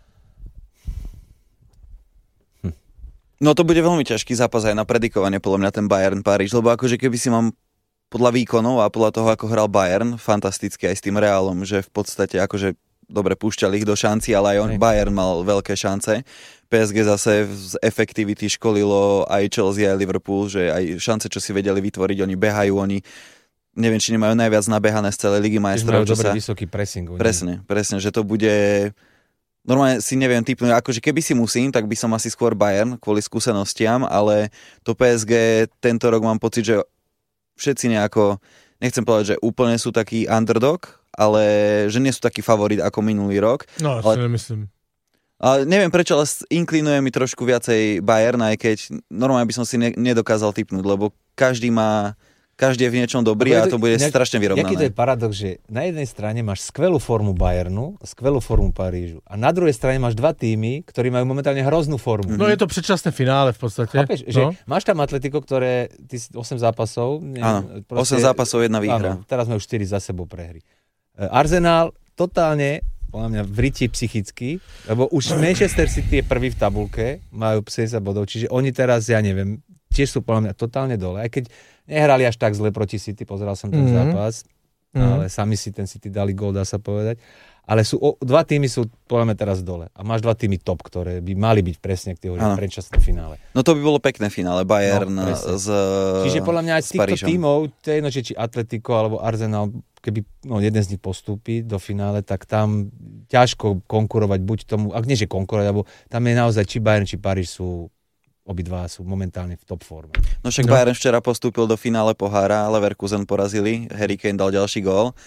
[SPEAKER 2] No to bude veľmi ťažký zápas aj na predikovanie, podľa mňa ten Bayern-Paríž, lebo akože keby si mám podľa výkonov a podľa toho, ako hral Bayern, fantasticky aj s tým Reálom, že v podstate akože dobre púšťali ich do šanci, ale aj Bayern mal veľké šance. PSG zase z efektivity školilo aj Chelsea, aj Liverpool, že aj šance, čo si vedeli vytvoriť, oni behajú, oni neviem, či nemajú najviac nabehané z celej Ligy majstrov.
[SPEAKER 5] Majú dobrý vysoký pressing.
[SPEAKER 2] Presne, že to bude... Normálne si neviem typnúť, akože keby si musím, tak by som asi skôr Bayern kvôli skúsenostiam, ale to PSG tento rok mám pocit, že všetci nejako, nechcem povedať, že úplne sú taký underdog, ale že nie sú taký favorit ako minulý rok.
[SPEAKER 3] No, ale nemyslím.
[SPEAKER 2] Ale neviem prečo, ale inklinuje mi trošku viacej Bayern, aj keď normálne by som si nedokázal tipnúť, lebo každý má každý je v niečom dobrý a to bude strašne vyrovnané.
[SPEAKER 5] Jaký to je paradox, že na jednej strane máš skvelú formu Bayernu, skvelú formu Parížu a na druhej strane máš dva týmy, ktorí majú momentálne hroznú formu.
[SPEAKER 3] No je to predčasné finále v podstate.
[SPEAKER 5] Chápeš, že máš tam Atletico, ktoré 8 zápasov.
[SPEAKER 2] Áno, 8 zápasov, 1 výhra.
[SPEAKER 5] Áno, teraz majú 4 za sebou prehry. Arsenal totálne podľa mňa vrytí psychicky, lebo už Manchester City je prvý v tabulke, majú 70 bodov, čiže oni teraz, ja neviem, tiež sú podľa mňa totálne dole, aj keď nehrali až tak zle proti City, pozeral som ten zápas, ale sami si ten City dali gól, dá sa povedať, ale dva týmy sú podľa mňa teraz dole a máš dva týmy top, ktoré by mali byť presne k tým predčasné finále.
[SPEAKER 2] No to by bolo pekné finále, Bayern s
[SPEAKER 5] Čiže podľa mňa aj z týchto tímov, to je jedno, či Atletico alebo Arsenal, keby jeden z nich postúpi do finále, tak tam ťažko konkurovať buď tomu, ak nie že konkurovať, alebo tam je naozaj či Bayern, či Paríž sú obidva sú momentálne v top forme.
[SPEAKER 2] No však Bayern včera postúpil do finále pohára, Leverkusen porazili, Harry Kane dal ďalší gól.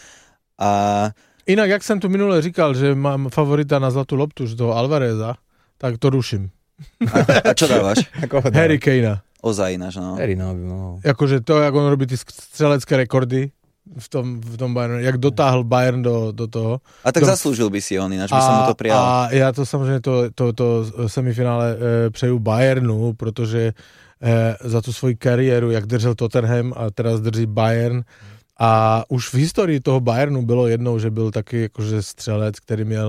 [SPEAKER 2] A
[SPEAKER 3] inak, jak jsem tu minule říkal, že mám favorita na zlatú loptu, že toho Alvareza, tak to ruším.
[SPEAKER 2] A čo dávaš?
[SPEAKER 3] Harry Kanea.
[SPEAKER 2] Ozaj ináč, no.
[SPEAKER 5] Harry, no.
[SPEAKER 3] Akože to, jak on robí ty strelecké rekordy v tom Bayernu, jak dotáhl Bayern do toho.
[SPEAKER 2] A tak zaslúžil by si on, ináč by som mu to prijal.
[SPEAKER 3] A já to samozřejmě to semifinále přeju Bayernu, protože za tu svoji kariéru, jak držel Tottenham a teraz drží Bayern. A už v historii toho Bayernu bylo jednou, že byl taky jakože střelec,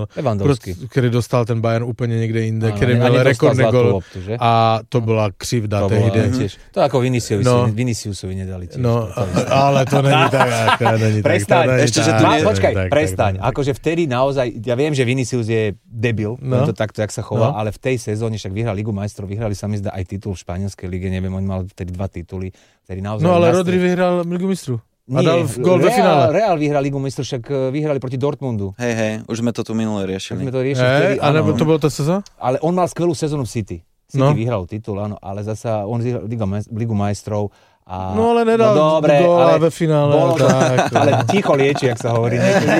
[SPEAKER 3] který dostal ten Bayern úplně někde jinde, který měl rekordný gol. A to byla křivda tehdy.
[SPEAKER 5] To ako Viniciusovi nedali tiež.
[SPEAKER 3] No, ale to není tak.
[SPEAKER 5] Prestaň. Počkaj, prestaň. Akože vtedy naozaj, ja viem, že Vinicius je debil, to takto, jak sa chová, ale v tej sezóne však vyhral Ligu majstrov, vyhrali sa mi zdá aj titul v španielskej lige, neviem, on mal vtedy 2 tituly.
[SPEAKER 3] No ale Rodri vyhral Ligu majstrov. A dal gól ve finále.
[SPEAKER 5] Real vyhral Ligu majstrov, však vyhrali proti Dortmundu.
[SPEAKER 2] Hej, už sme to tu minule riešili.
[SPEAKER 3] A nebo to bolo tá sezóna?
[SPEAKER 5] Ale on mal skvelú sezónu v City. City vyhral titul, áno, ale zasa on vyhral Ligu majstrov.
[SPEAKER 3] No ale nedal góla ve finále.
[SPEAKER 5] Ale ticho lieči, jak sa hovorí.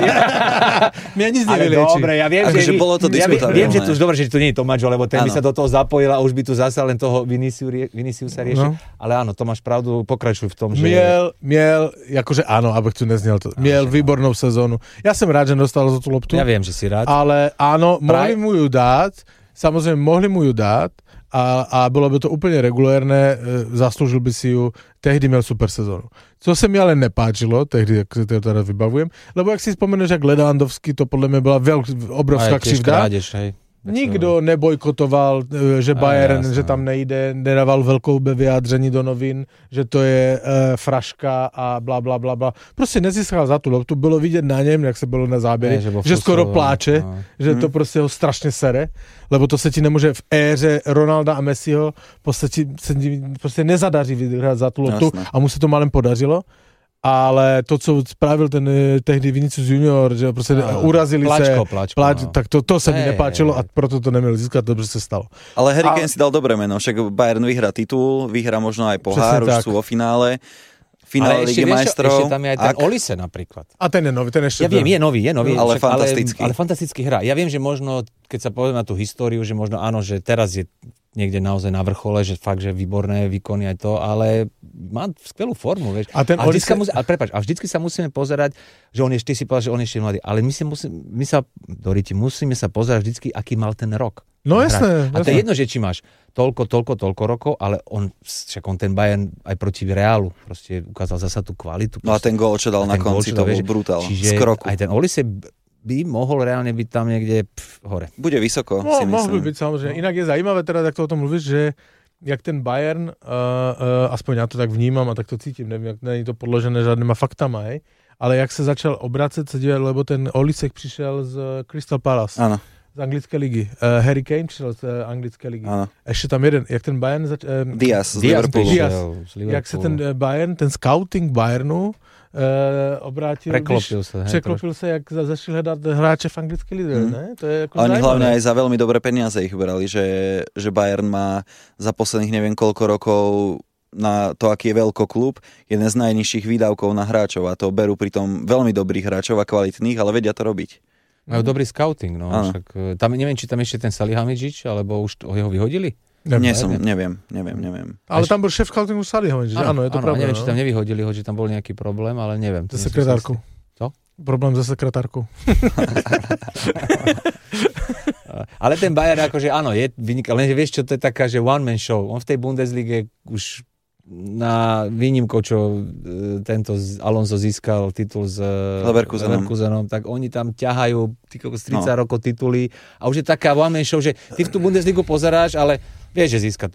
[SPEAKER 3] Mňa nic nevylieči.
[SPEAKER 5] Dobre, ja viem, že
[SPEAKER 2] bolo to diskutabilné.
[SPEAKER 5] Viem, že tu už dobre, že tu nie je Tomáčo, lebo ten by sa do toho zapojil a už by tu zasa len toho Viniciusa riešil. Ale áno, to máš pravdu, pokračuj v tom, že
[SPEAKER 3] Miel, akože áno, abych tu neznel to. Miel výbornou sezónu. Ja som rád, že dostal za tú loptu.
[SPEAKER 5] Ja viem, že si rád.
[SPEAKER 3] Ale áno, mohli mu ju dať. Samozrejme, mohli mu ju dať. A bylo by to úplně regulérné, zasloužil by si ju, tehdy měl super sezonu. Co se mi ale nepáčilo, tehdy, jak si to teda vybavujem, lebo jak si vzpomeneš, jak Lewandowski, to podle mě byla obrovská křivda.
[SPEAKER 5] Krádež, hej.
[SPEAKER 3] Nikdo nebojkotoval, že Bayern, že tam nejde, nedával velkou vyjádření do novin, že to je fraška a bla, bla, bla, bla. Prostě nezískal za tu loptu, bylo vidět na něm, jak se bylo na záběry, že skoro pláče, že to prostě ho strašně sere, lebo to se ti nemůže v éře Ronalda a Messiho prostě nezadaří vyhrát za tu loptu a mu se to malem podařilo. Ale to, co spravil ten tehdy Vinicius Junior, že prostě urazili
[SPEAKER 5] Plačko,
[SPEAKER 3] tak to se mi nepáčilo a proto to neměl získat, dobře se stalo.
[SPEAKER 2] Ale Harry Kane si dal dobré meno, však Bayern vyhrá titul, vyhrá možno aj pohár, už sú vo finále Ligy majstrov.
[SPEAKER 5] Ešte tam je aj ten Olise napríklad.
[SPEAKER 3] A ten je nový, ten ešte...
[SPEAKER 5] Ja viem, je nový.
[SPEAKER 2] Ale fantastický.
[SPEAKER 5] Ale fantasticky hrá. Ja viem, že možno, keď sa poviem na tú históriu, že možno áno, že teraz je niekde naozaj na vrchole, že fakt, že výborné výkony aj to, ale má skvelú formu, vieš. A vždycky sa musíme pozerať, že on ty si povedal, že on je ešte mladý, ale musíme sa pozerať vždycky, aký mal ten rok.
[SPEAKER 3] No jasné.
[SPEAKER 5] A to je jedno, že či máš toľko rokov, ale on ten Bayern aj proti Realu proste ukázal zasa tú kvalitu.
[SPEAKER 2] No a ten gól, čo dal na konci, to bol brutál. Z kroku.
[SPEAKER 5] Aj ten Olise by mohol reálne byť tam niekde hore.
[SPEAKER 2] Bude vysoko, si myslím.
[SPEAKER 3] Mohl by byť, samozrejme. Inak je zajímavé teda, tak to o tom mluvíš, že jak ten Bayern, aspoň ja to tak vnímam a tak to cítim, neviem, jak není to podložené žádnýma faktama, hej, ale jak se začal obracet, lebo ten Olisek přišel z Crystal Palace.
[SPEAKER 2] Áno.
[SPEAKER 3] Z anglické ligy. Harry Kane přišel z anglické ligy. Ano. Ještě tam jeden, jak ten Bayern
[SPEAKER 2] Diaz z Liverpoolu.
[SPEAKER 3] Jak se ten Bayern, ten scouting Bayernu obrátil, překlopil se, jak začali hledat hráče v anglické lize, ne? To je jako
[SPEAKER 2] oni hlavne aj za veľmi dobré peniaze ich brali, že Bayern má za posledných neviem koľko rokov na to, aký je veľkoklub, jeden z najnižších výdavkov na hráčov a to berú pritom veľmi dobrých hráčov a kvalitných, ale vedia to robiť.
[SPEAKER 5] Majú dobrý scouting, no. Však, tam, neviem, či tam ešte ten Salihamidzic, alebo už ho vyhodili?
[SPEAKER 2] Neviem.
[SPEAKER 3] Ale tam bol šéf scoutingu Sallyho, že áno, je to pravda.
[SPEAKER 5] Neviem, či tam nevyhodili ho, že tam bol nejaký problém, ale neviem.
[SPEAKER 3] Za sekretárku.
[SPEAKER 5] Co?
[SPEAKER 3] Problém za sekretárku.
[SPEAKER 5] Ale ten Bayern akože áno, je vynikal, lenže vieš čo, to je taká, že one man show. On v tej Bundeslige už na výnimkou, čo tento Alonso získal titul s Leverkusenom, tak oni tam ťahajú 30 rokov tituly a už je taká one man show, že ty v tú Bundesligu pozeráš, ale vieš, že získa.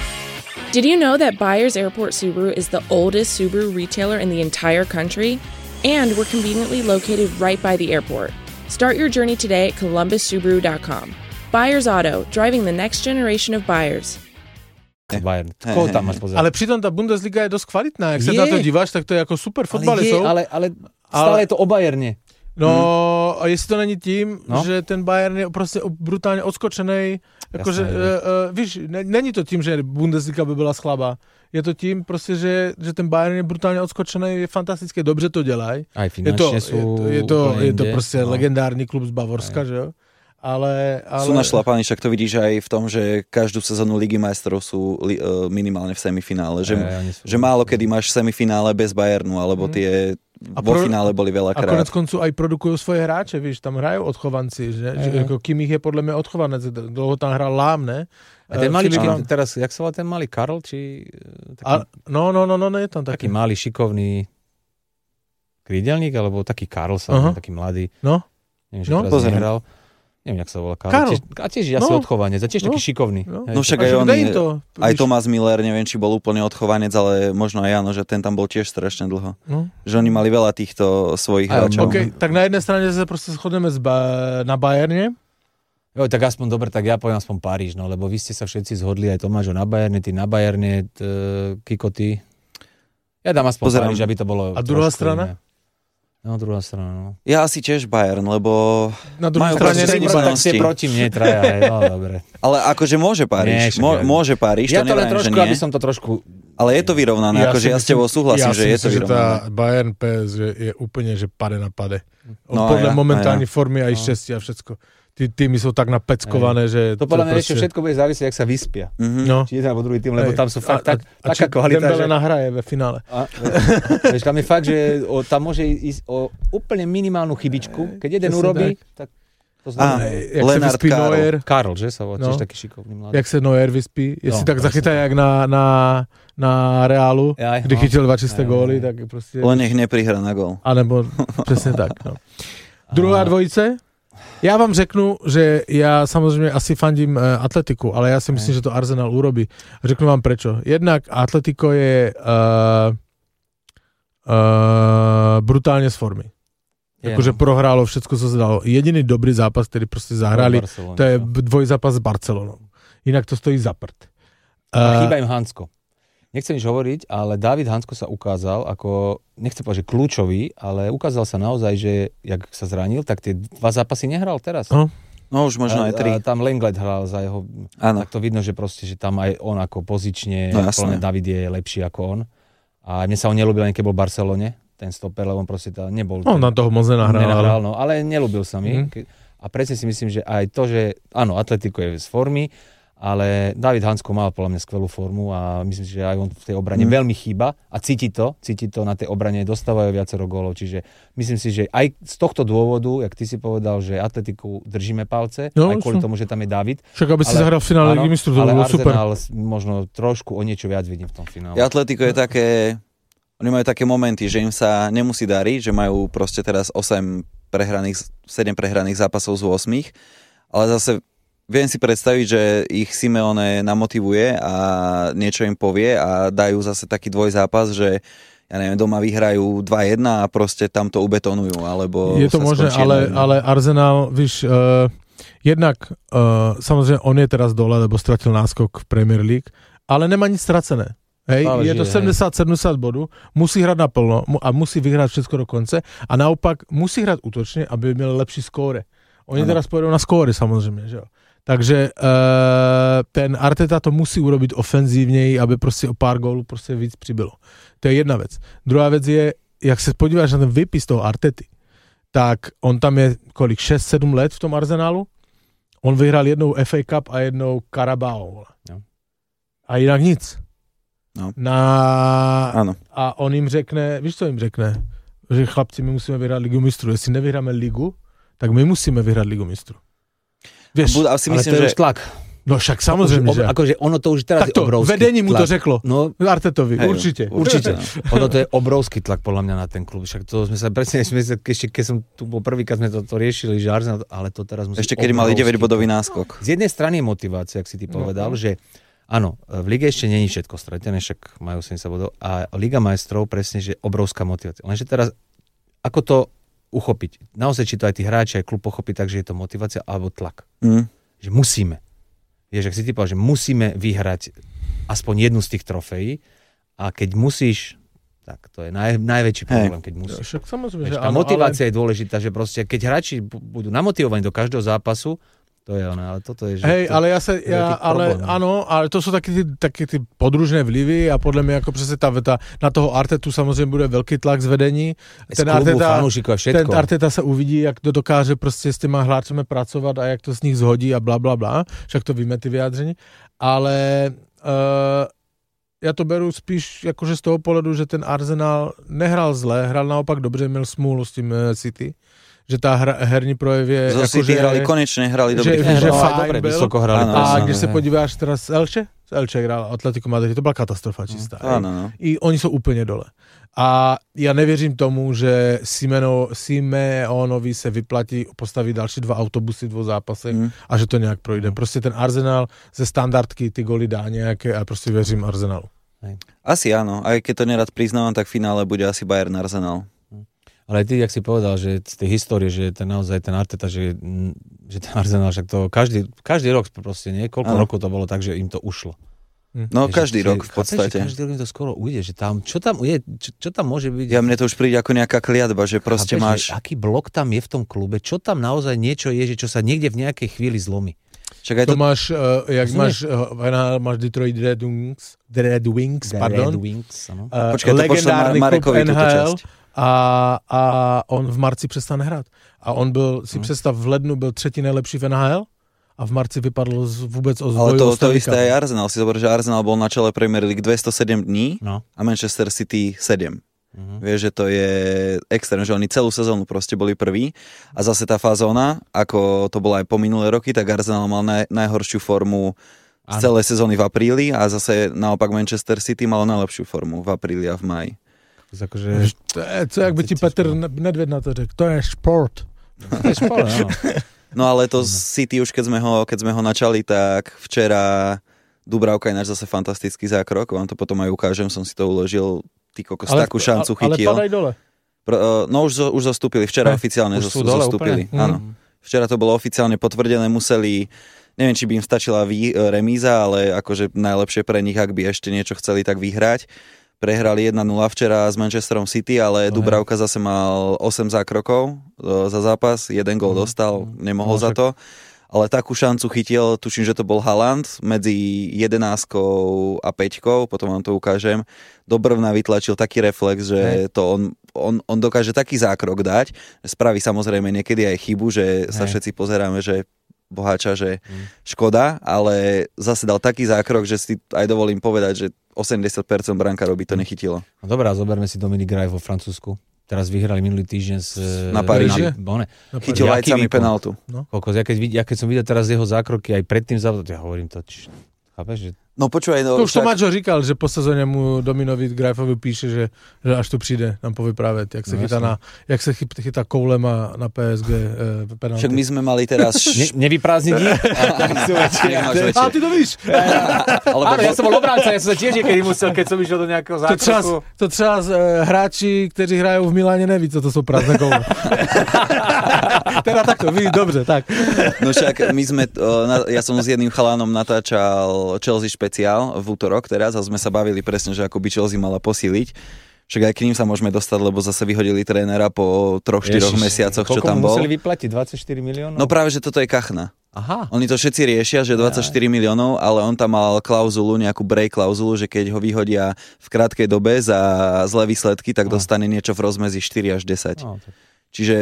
[SPEAKER 1] Did you know that Byers Airport Subaru is the oldest Subaru retailer in the entire country? And we're conveniently located right by the airport. Start your journey today at ColumbusSubaru.com. Byers Auto, driving the next generation of buyers.
[SPEAKER 5] Bayern. Koho tam máš pozerať?
[SPEAKER 3] Ale pritom tá Bundesliga je dosť kvalitná. Ak sa na to díváš, tak to je ako super fotbalistov.
[SPEAKER 5] Ale stále je to o Bayerne.
[SPEAKER 3] No, a jestli to není tím, že ten Bayern je prostě brutálně odskočený, jakože, víš, není to tím, že Bundesliga by byla slabá. Je to tím prostě, že ten Bayern je brutálně odskočený, je fantasticky, dobře to dělají.
[SPEAKER 5] Aj finančně
[SPEAKER 3] je to prostě legendární klub z Bavorska, že jo? Ale...
[SPEAKER 2] Sú našlapaní, však to vidíš aj v tom, že každú sezónu Ligy majstrov sú minimálne v semifinále. Že málo kedy máš semifinále bez Bayernu, alebo tie vo finále boli veľakrát.
[SPEAKER 3] A konec koncu aj produkujú svoje hráče, víš, tam hrajú odchovanci, že ako Kimmich je podľa mňa odchovanec, dlho tam hral Lám, ne?
[SPEAKER 5] A ten maličký, teraz, jak sa volá ten malý Karl, či...
[SPEAKER 3] No, je tam taký.
[SPEAKER 5] Taký malý, šikovný krídelník, alebo taký Karl sa, taký mladý.
[SPEAKER 3] No.
[SPEAKER 5] Neviem, že teraz nehral. Neviem, jak sa volá Karl. A tiež asi odchovanec, a tiež taký šikovný.
[SPEAKER 2] No však aj on, aj Thomas Müller, neviem, či bol úplne odchovanec, ale možno aj áno, že ten tam bol tiež strašne dlho. No. Že oni mali veľa týchto svojich hráčov.
[SPEAKER 3] Okay, tak na jednej strane sa proste shodneme na Bayerne.
[SPEAKER 5] Jo, tak aspoň dobre, tak ja poviem aspoň Paríž, no, lebo vy ste sa všetci zhodli, aj Tomášo na Bayerne, ty na Bayerne, Kiko, ty. Ja dám aspoň Paríž, aby to bolo...
[SPEAKER 3] A druhá strana?
[SPEAKER 5] No, druhá strana, no.
[SPEAKER 2] Ja asi tiež Bayern, lebo
[SPEAKER 3] na druhej strane
[SPEAKER 5] tak ste proti mne traja, no dobre.
[SPEAKER 2] Ale akože môže Paríž, môže Paríž,
[SPEAKER 5] ja
[SPEAKER 2] to
[SPEAKER 5] neviem,
[SPEAKER 2] trošku,
[SPEAKER 5] že nie. Aby som to trošku...
[SPEAKER 2] Ale je to vyrovnané, akože ja s tebou súhlasím, že je to vyrovnané.
[SPEAKER 3] Ja si myslím, že tá Bayern PSG je úplne, že pade na pade. Podľa momentálnej formy aj šťastia a všetko. Tí týmy sú tak napeckované, že...
[SPEAKER 5] To podľa mňa ešte všetko bude závisieť, jak sa vyspia. Či jeden alebo druhý tým, lebo tam sú fakt taká kvalita,
[SPEAKER 3] Dembele nahraje ve finále.
[SPEAKER 5] Vieš, tam je fakt, že tam môže ísť o úplne minimálnu chybičku. Keď jeden urobí, tak to znamená...
[SPEAKER 2] Leonard
[SPEAKER 5] Karl, že sa volá, tiež taký šikovný mladý.
[SPEAKER 3] Jak sa Neuer vyspí, jestli tak zachytá jak na Reálu, kdy chytil 2 čisté góly, tak proste...
[SPEAKER 2] Len nech neprihra na gól.
[SPEAKER 3] A nebo presne tak, no. Druhá dvojice? Já vám řeknu, že já samozřejmě asi fandím Atletiku, ale já si myslím, že to Arsenal urobí. Řeknu vám prečo. Jednak Atletico je brutálně z formy. Jakože prohrálo všetko, co se dalo. Jediný dobrý zápas, který prostě zahrali, to je dvojzápas s Barcelonou. Jinak to stojí za prd.
[SPEAKER 5] A chýba im Hansko. Nechcem nič hovoriť, ale David Hansko sa ukázal ako, nechcem povedať, že kľúčový, ale ukázal sa naozaj, že jak sa zranil, tak tie 2 zápasy nehral teraz.
[SPEAKER 2] No už možno aj 3.
[SPEAKER 5] A tam Lenglet hral za jeho, tak to vidno, že proste, že tam aj on ako pozične, David je lepší ako on. A mne sa on nelúbil, keď bol v Barcelone, ten stoper, lebo on proste nebol.
[SPEAKER 3] On na toho moc nenahral.
[SPEAKER 5] No, ale nelúbil sa mi. A presne si myslím, že aj to, že áno, Atletico je z formy, ale David Hansko mal podľa mňa skvelú formu a myslím, že aj on v tej obrane veľmi chýba a cíti to na tej obrane, dostávajú viacero gólov, čiže myslím si, že aj z tohto dôvodu, jak ty si povedal, že Atletiku držíme palce, aj kvôli tomu, že tam je David.
[SPEAKER 3] Však aby si zahral v finále Ligy mistrov, to bolo super.
[SPEAKER 5] Ale Arsenal možno trošku o niečo viac vidím v tom finále.
[SPEAKER 2] Atletico je také, oni majú také momenty, že im sa nemusí dariť, že majú proste teraz 7 prehraných zápasov z 8, ale zase viem si predstaviť, že ich Simeone namotivuje a niečo im povie a dajú zase taký dvojzápas, že ja neviem, doma vyhrajú 2-1 a proste tam to ubetonujú, alebo
[SPEAKER 3] je to možné, ale Arsenal, víš, jednak samozrejme on je teraz dole, lebo stratil náskok v Premier League, ale nemá nič stracené. Hej, je to 70 bodů, musí hrať naplno a musí vyhrať všetko do konce a naopak musí hrať útočne, aby měl lepší skóre. Oni teraz pojedou na skóry samozřejmě, že jo. Takže ten Arteta to musí urobiť ofenzívněji, aby prostě o pár gólů prostě víc přibylo. To je jedna věc. Druhá věc je, jak se podíváš na ten výpis toho Artety, tak on tam je kolik, 6-7 let v tom Arsenálu? On vyhrál jednou FA Cup a jednou Carabao. A jinak nic.
[SPEAKER 2] No.
[SPEAKER 3] Ano. A on jim řekne, víš, co jim řekne? Že chlapci, my musíme vyhrát Ligu mistrů. Jestli nevyhráme ligu, tak my musíme vyhrát Ligu mistrů. Vieš,
[SPEAKER 5] ale to je už tlak.
[SPEAKER 3] No však samozrejme, že...
[SPEAKER 5] Akože ono to už teraz
[SPEAKER 3] takto,
[SPEAKER 5] je obrovský
[SPEAKER 3] vedení mu
[SPEAKER 5] tlak.
[SPEAKER 3] to řeklo.
[SPEAKER 5] No,
[SPEAKER 3] Artetovi, určite.
[SPEAKER 5] Ono to je obrovský tlak podľa mňa na ten klub. Však to sme sa presne, ešte keď som tu bol prvýkrát, sme to riešili, že Arsenal, ale to teraz musí...
[SPEAKER 2] Ešte keď mali 9-bodový náskok.
[SPEAKER 5] Z jednej strany je motivácia, ak si ty povedal, že áno, v lige ešte není všetko stratené, však majú 70 bodov a Liga majstrov presne, že obrovská motivácia. Lenže teraz, ako to uchopiť? Naozaj, či to aj tí hráči, aj klub pochopí tak, že je to motivácia alebo tlak. Že musíme. Vieš, ak si ty povedal, že musíme vyhrať aspoň jednu z tých trofejí a keď musíš, tak to je najväčší problém, keď musíš.
[SPEAKER 3] Však samozrejme,
[SPEAKER 5] že tá motivácia je dôležitá, že proste keď hráči budú namotivovaní do každého zápasu, to je ono, ale toto je...
[SPEAKER 3] Hej, ale áno, ale to sú také ty podružné vlivy a podľa mňa ako presne tá veta, na toho Artetu samozrejme bude veľký tlak z vedení. Ten Arteta sa uvidí, jak to dokáže proste s těma hráčmi pracovať a jak to z nich zhodí a bla bla bla, však to víme ty vyjádření, ale ja to beru spíš akože z toho pohľadu, že ten Arsenal nehral zle, hral naopak dobře, měl smůlu s tím City. Že tá herní projev je...
[SPEAKER 2] Zo City konečne hrali dobrý
[SPEAKER 3] že fajn byl.
[SPEAKER 5] Vysoko hrali.
[SPEAKER 3] A když se podíváš teraz Elche hrál Atletico Madrid, to byla katastrofa čistá.
[SPEAKER 2] Áno.
[SPEAKER 3] I oni jsou úplně dole. A ja nevěřím tomu, že Simeonovi se vyplatí postavit další 2 autobusy v 2 zápasech a že to nějak projde. Prostě ten Arsenal ze standardky ty goly dá nejaké a prostě věřím Arsenalu.
[SPEAKER 2] Asi áno, aj keď to nerad priznávam, tak v finále bude asi Bayern Arsenal.
[SPEAKER 5] Ale ty, jak si povedal, že z tej histórie, že ten naozaj ten Arteta, že ten Arsenal, však to každý rok proste, nie? Koľko rokov to bolo tak, že im to ušlo.
[SPEAKER 2] No, každý rok v podstate.
[SPEAKER 5] Každý rok im to skoro ujde, že tam, čo tam môže byť?
[SPEAKER 2] Ja mne to už príde ako nejaká kliatba, že proste máš...
[SPEAKER 5] Aký blok tam je v tom klube, čo tam naozaj niečo je, že čo sa niekde v nejakej chvíli zlomí.
[SPEAKER 3] Čak to máš, máš Detroit Red Wings, pardon.
[SPEAKER 2] Počkaj, to pošlem Marekovi túto časť.
[SPEAKER 3] A on v marci přestane hrát. A on byl, si představ, v lednu byl 3. nejlepší v NHL a v marci vypadl vůbec o zvoju.
[SPEAKER 2] Ale to isté aj Arsenal. Si zober, že Arsenal bol na čele Premier League 207 dní a Manchester City 7. Vieš, že to je extrém, že oni celú sezónu proste boli prví a zase tá fazóna, ako to bolo aj po minulé roky, tak Arsenal mal najhoršiu formu z celej sezóny v apríli a zase naopak Manchester City mal najlepšiu formu v apríli a v máji.
[SPEAKER 3] Akože... To jak by ti Petr Nedvěd na to řekl, to je šport.
[SPEAKER 5] To je šport, áno.
[SPEAKER 2] No ale to City už keď sme ho načali, tak včera Dubravka ináč zase fantastický zákrok, vám to potom aj ukážem, som si to uložil, ty kokos, takú šancu chytil.
[SPEAKER 3] Ale padaj dole.
[SPEAKER 2] No už zastúpili, včera oficiálne zastúpili. Áno. Včera to bolo oficiálne potvrdené, museli, neviem, či by im stačila remíza, ale akože najlepšie pre nich, ak by ešte niečo chceli, tak vyhrať. Prehrali 1-0 včera s Manchesterom City, ale Dubravka zase mal 8 zákrokov za zápas, 1 gól dostal, nemohol za to. Ale takú šancu chytil, tuším, že to bol Haaland medzi 11 a 5, potom vám to ukážem. Do brvna vytlačil taký reflex, že to on dokáže taký zákrok dať. Spraví samozrejme niekedy aj chybu, že sa všetci pozeráme, že boháča, že škoda, ale zase dal taký zákrok, že si aj dovolím povedať, že 80% brankárov by to nechytilo.
[SPEAKER 5] No dobrá, zoberme si Dominic Raif vo Francúzsku. Teraz vyhrali minulý týždeň
[SPEAKER 2] na Paríži. Chytil ajcami penáltu.
[SPEAKER 5] No. Ja keď som videl teraz jeho zákroky aj predtým ja hovorím to, chápeš, že...
[SPEAKER 2] No počúvaj,
[SPEAKER 3] už Tomáčo říkal, že po sezóně mu Dominovi Grajfovi píše, že až tu přijde nám povyprávět, jak se chytá koulem na PSG penalty.
[SPEAKER 2] Však my sme mali teraz...
[SPEAKER 5] Nevyprázdniť ich?
[SPEAKER 3] A ty to víš.
[SPEAKER 5] Áno, ja som bol obránca, ja som sa tiež niekedy musel, keď som išiel do nejakého zákroku.
[SPEAKER 3] To třeba hráči, kteří hrajú v Miláne, neví, co to sú prázdne koule. Teda takto, ví, dobře, tak.
[SPEAKER 2] No však my sme, ja som s jedným chalánom natáčal Chelsea špeciál v útorok teraz a sme sa bavili presne, že ako by Chelsea mala posíliť. Však aj k ním sa môžeme dostať, lebo zase vyhodili trénera po 3-4 mesiacoch, čo tam bol.
[SPEAKER 5] Koľko museli vyplatiť? 24 miliónov?
[SPEAKER 2] No práve, že toto je kachna.
[SPEAKER 5] Aha.
[SPEAKER 2] Oni to všetci riešia, že 24 miliónov, ale on tam mal klauzulu, nejakú break klauzulu, že keď ho vyhodia v krátkej dobe za zlé výsledky, tak dostane niečo v rozmedzi 4 až 10. Čiže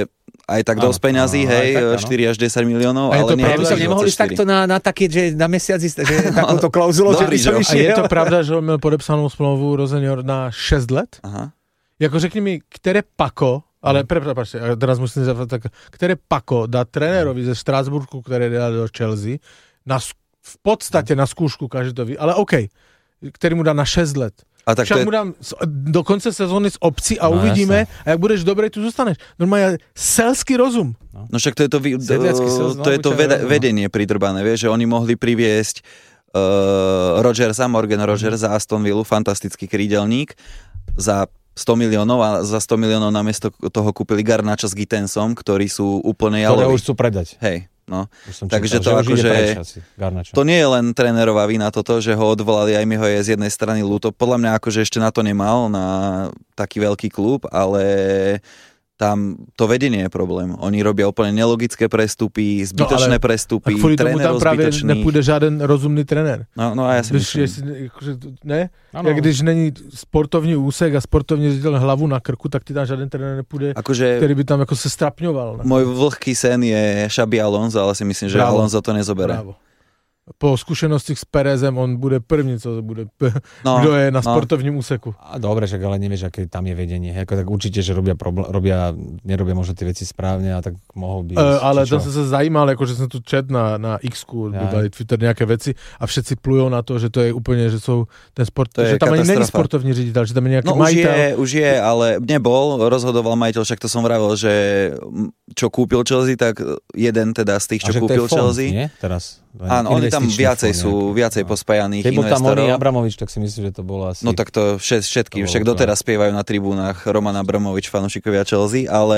[SPEAKER 2] aj tak dosť peňazí, hej, 4 až 10 miliónov, ale nie.
[SPEAKER 5] By som nemohol ísť takto na také, že na mesiac, že takúto klauzulu, že by som išiel.
[SPEAKER 3] A je to pravda, že on měl podepsanou smlouvu Rosenior na 6 let?
[SPEAKER 2] Aha.
[SPEAKER 3] Jako řekni mi, které pako, ale prepáčte, teraz musím zafať tak, které pako dá trenérovi ze Štrásburku, které dá do Chelsea, v podstatě na skúšku každý, ale OK, který mu dá na 6 let.
[SPEAKER 2] A tak
[SPEAKER 3] však mu dám do konce sezóny z obcí a uvidíme, a jak budeš dobrý, tu zostaneš. Normálne selský rozum.
[SPEAKER 2] No však to je to vedenie pridrbané, vieš, že oni mohli priviesť Morgan Rogers za Aston Villa, fantastický krídelník, za 100 miliónov a za 100 miliónov namiesto toho kúpili Garnacha s Gittensom, ktorí sú úplne jaloví.
[SPEAKER 5] Ktoré už chcú predať.
[SPEAKER 2] Hej. No, takže to akože to nie je len trénerová vina toto, že ho odvolali, aj mi ho je z jednej strany ľúto. Podľa mňa akože ešte na to nemal, na taký veľký klub, ale tam to vedenie je problém. Oni robia úplne nelogické prestupy, zbytočné prestupy,
[SPEAKER 3] trénerov zbytočných. Kvôli tomu tam právě nepůjde žádný rozumný trenér.
[SPEAKER 2] No a ja si myslím.
[SPEAKER 3] Ne? Jak když není sportovní úsek a sportovní ředitel hlavu na krku, tak ty tam žádný trenér nepůjde, který by tam jako se strapňoval.
[SPEAKER 2] Môj vlhký sen je Xabi Alonso, ale si myslím, že Alonso to nezobere.
[SPEAKER 3] Bravo. Po skúsenostích s Perezem on bude první, co bude, kdo je na sportovním úseku.
[SPEAKER 5] A dobre, však ale nevieš, aké tam je vedenie. Ako, tak určite, že nerobia možno tie veci správne a tak mohol by...
[SPEAKER 3] ale tam som sa zajímal, akože som tu čet na X-ku, dali Twitter nejaké veci a všetci plujou na to, že to je úplne, že sú ten sport, že tam ani není sportovní ředitel, že tam je nejaký majiteľ.
[SPEAKER 2] Už je, ale nebol, rozhodoval majiteľ, však to som vravel, že čo kúpil Chelsea, tak jeden teda z tých, čo kúpil Chelsea.
[SPEAKER 5] Nie? Teraz.
[SPEAKER 2] Áno, oni tam viacej pospájaných investorov.
[SPEAKER 5] Keď bol tam Oni Abramovič, tak si myslím, že to bolo asi...
[SPEAKER 2] No tak to všetky, však doteraz spievajú na tribúnach Roman Abramovič, fanúšikovia Chelsea, ale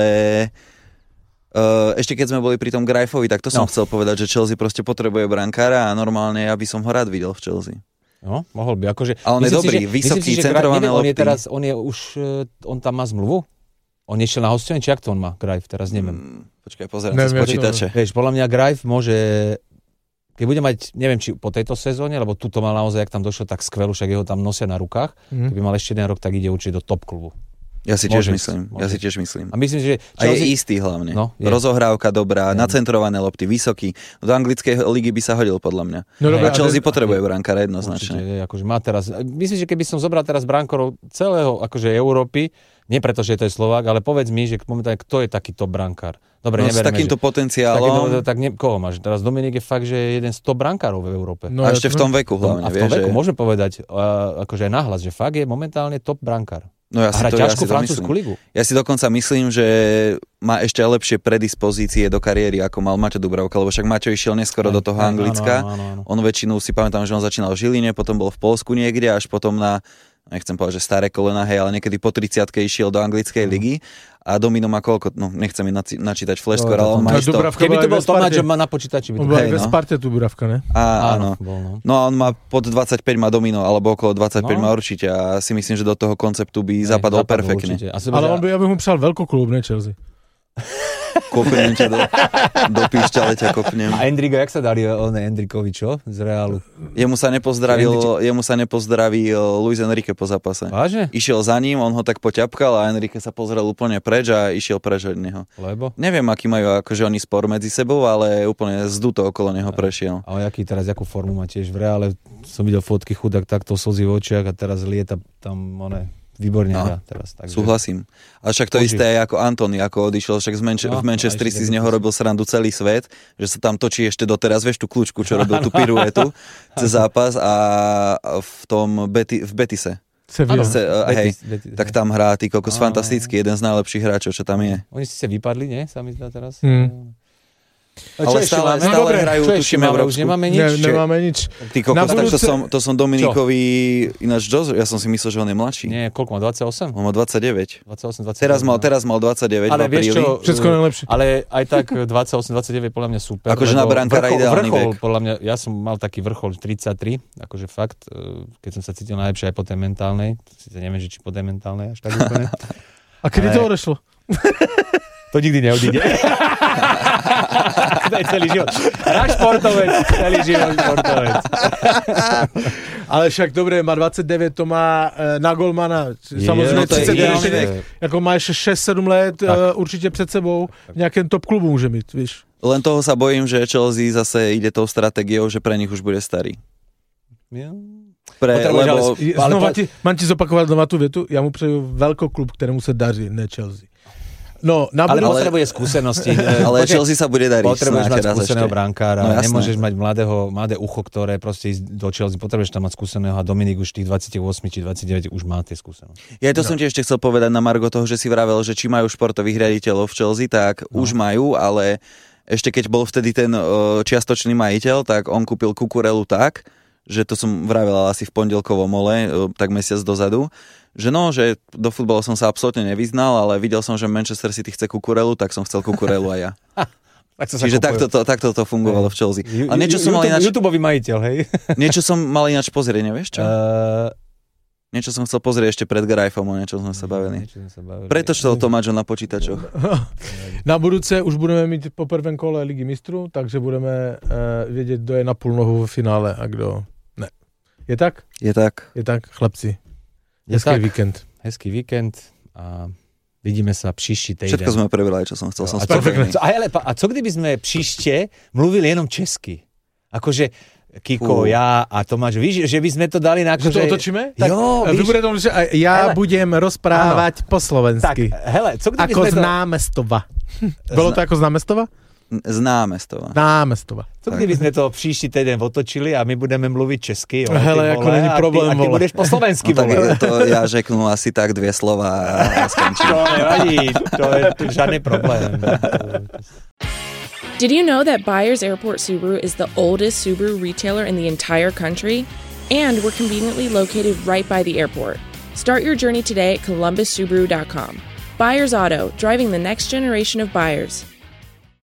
[SPEAKER 2] ešte keď sme boli pri tom Grajfovi, tak to som chcel povedať, že Chelsea proste potrebuje brankára a normálne ja by som ho rád videl v Chelsea.
[SPEAKER 5] No, mohol by, akože...
[SPEAKER 2] A on je dobrý, vysoký, centrované lopty.
[SPEAKER 5] On tam má zmluvu? On išiel na hostovanie, či jak to on má, Grajf, teraz neviem.
[SPEAKER 2] Počkaj, pozerám sa z počítače.
[SPEAKER 5] Vieš, podľa mňa Grajf môže... Keď bude mať, neviem, či po tejto sezóne, lebo tu to mal naozaj, jak tam došlo, tak skvelú, však jeho tam nosia na rukách. Keby mal ešte jeden rok, tak ide určite do top klubu.
[SPEAKER 2] Ja si tiež myslím.
[SPEAKER 5] A myslím, že
[SPEAKER 2] Chelsea... A je istý hlavne. No, rozohrávka dobrá, nacentrované lopty, vysoký. Do anglickej ligy by sa hodil, podľa mňa. No, a Chelsea potrebuje brankára jednoznačne.
[SPEAKER 5] Určite, akože má teraz... Myslím, že keby som zobral teraz brankorov celého akože Európy, nie preto, že to je Slovák, ale povedz mi, že momentálne kto je taký top brankár. Dobre,
[SPEAKER 2] s takýmto potenciálom.
[SPEAKER 5] Koho máš? Teraz Dominik je fakt, že je jeden z top brankárov v Európe.
[SPEAKER 2] No, a ešte v tom veku hlavne.
[SPEAKER 5] A v tom veku môžeme povedať, akože aj nahlas, že fakt je momentálne top brankár.
[SPEAKER 2] No ja
[SPEAKER 5] a hrá ťažkú francúzsku ligu.
[SPEAKER 2] Ja si dokonca myslím, že má ešte lepšie predispozície do kariéry, ako mal Maťo Dubravka, lebo však Maťo išiel neskoro do toho Anglicka. Áno. On väčšinu si pamätám, že on začínal v Žiline, potom bol v Poľsku niekde, až potom na, nechcem povedať, že staré kolena, hej, ale niekedy po 30-ke išiel do anglickej ligy. A Domino má koľko, no nechcem mi načítať flash score, ale on má isto.
[SPEAKER 5] Keby to bol Tomáč, má na počítači.
[SPEAKER 3] On bol aj ve Sparte Dubravka, ne?
[SPEAKER 2] Áno. No a on má pod 25 má Domino, alebo okolo 25 má určite a si myslím, že do toho konceptu by zapadol perfektne.
[SPEAKER 3] Ale on by, ja bych mu přál veľkoklub, ne Chelsea.
[SPEAKER 2] Kopnem ťa do píšťale ťa kopnem.
[SPEAKER 5] A Endrigo, jak sa dali Endrikovi, čo? Z Reálu.
[SPEAKER 2] Jemu sa nepozdravil Luis Enrique po zápase.
[SPEAKER 5] Vážne?
[SPEAKER 2] Išiel za ním, on ho tak poťapkal a Enrique sa pozrel úplne preč a išiel preč od neho.
[SPEAKER 5] Lebo?
[SPEAKER 2] Neviem, aký majú akože oni spor medzi sebou, ale úplne zduto okolo neho prešiel.
[SPEAKER 5] A jakú formu má tiež v Reále? Som videl fotky chudák, takto slzy v očiach a teraz lieta tam, výborne hrá teraz. Takže...
[SPEAKER 2] Súhlasím. A však to isté aj ako Antony, ako odišiel, však v Manchesteri si z neho robil srandu celý svet, že sa tam točí ešte doteraz, vieš tú kľúčku, čo robil tú piruetu cez zápas a v Betise. Tak tam hrá ty kokos fantastický, jeden z najlepších hráčov, čo tam je.
[SPEAKER 5] Oni si vypadli, nie? Sa mi zdá teraz.
[SPEAKER 2] Ale stále hrajú, tuším, Európsku.
[SPEAKER 3] Nemáme nič.
[SPEAKER 2] Ty kokos, tak to som Dominikovi, ináč ja som si myslel, že on je mladší.
[SPEAKER 5] Nie, koľko má, 28?
[SPEAKER 2] On má 29.
[SPEAKER 5] 28, 29.
[SPEAKER 2] Teraz mal 29
[SPEAKER 5] ale
[SPEAKER 2] v apríli.
[SPEAKER 3] Všetko najlepšie.
[SPEAKER 5] Ale aj tak 28, 29 podľa mňa super.
[SPEAKER 2] Akože na brankára ideálny vek.
[SPEAKER 5] Podľa mňa, ja som mal taký vrchol 33, akože fakt, keď som sa cítil najlepšie aj po tej mentálnej, sice neviem, že či po tej mentálnej až tak úplne.
[SPEAKER 3] A kedy to odešlo?
[SPEAKER 5] To nikdy neodíde. To je celý život. Náš športovec, celý život športovec.
[SPEAKER 3] Ale však dobre, má 29, to má na golmana. Samozřejmě 30, jako má ještě 6-7 let určitě před sebou. V nějakém top klubu může mít, víš.
[SPEAKER 2] Len toho sa bojím, že Chelsea zase ide tou stratégiou, že pre nich už bude starý.
[SPEAKER 3] Mám ti zopakovat znova tu větu? Já mu přeju velkoklub, kterému se daří, ne Chelsea. No,
[SPEAKER 5] ale potrebuje skúsenosti.
[SPEAKER 2] Ale Chelsea sa bude dariť.
[SPEAKER 5] Potrebuješ mať skúseného brankára. No, nemôžeš mať mladé ucho, ktoré proste ísť do Chelsea. Potrebuješ tam mať skúseného a Dominik už tých 28 či 29 už má tie skúsenosti.
[SPEAKER 2] Ja to som ti ešte chcel povedať na margo toho, že si vravel, že či majú športových riaditeľov v Chelsea, tak už majú, ale ešte keď bol vtedy ten čiastočný majiteľ, tak on kúpil Kukurelu tak, že to som vravel asi v pondelkovom mole, tak mesiac dozadu, že do futbalu som sa absolútne nevyznal, ale videl som, že Manchester City chce Kukurelu, tak som chcel Kukurelu aj ja. Čiže takto to fungovalo v Chelsea. A niečo som mal ináč...
[SPEAKER 5] YouTubeový majiteľ, hej?
[SPEAKER 2] Niečo som mal ináč pozrieť, nevieš čo? Niečo som chcel pozrieť ešte pred Grajfom, o niečom sme sa bavili. Pretočil Tomáčo na počítačoch.
[SPEAKER 3] Na budúce už budeme mít po prvém kole Ligy mistrů, takže budeme vědět, kdo je na půl nohu v finále a kdo ne. Je tak?
[SPEAKER 2] Je tak.
[SPEAKER 3] Je tak, chlapci. Hezký víkend
[SPEAKER 5] a vidíme sa příští týden.
[SPEAKER 2] Všetko sme prebrali, čo som chcel.
[SPEAKER 5] A co kdyby sme příště mluvili jenom česky? Akože Kiko, ja a Tomáš, víš, že by sme to dali na
[SPEAKER 3] akože... Že to otočíme? Tak, jo, víš... budem rozprávať po slovensky.
[SPEAKER 5] Tak, hele, co kdyby
[SPEAKER 3] ako z námestova. Bolo to ako z námestova?
[SPEAKER 2] Z námestova.
[SPEAKER 5] Co kdyby sme to příští týden otočili a my budeme mluvit česky?
[SPEAKER 3] Hele, ako není problém,
[SPEAKER 5] a ty budeš po slovensky,
[SPEAKER 2] no, tak to ja řeknu asi tak 2 slova a skončím.
[SPEAKER 5] To nevadí, to je žádný problém.
[SPEAKER 1] Did you know that Byers Airport Subaru is the oldest Subaru retailer in the entire country? And we're conveniently located right by the airport. Start your journey today at ColumbusSubaru.com. Byers Auto, driving the next generation of buyers.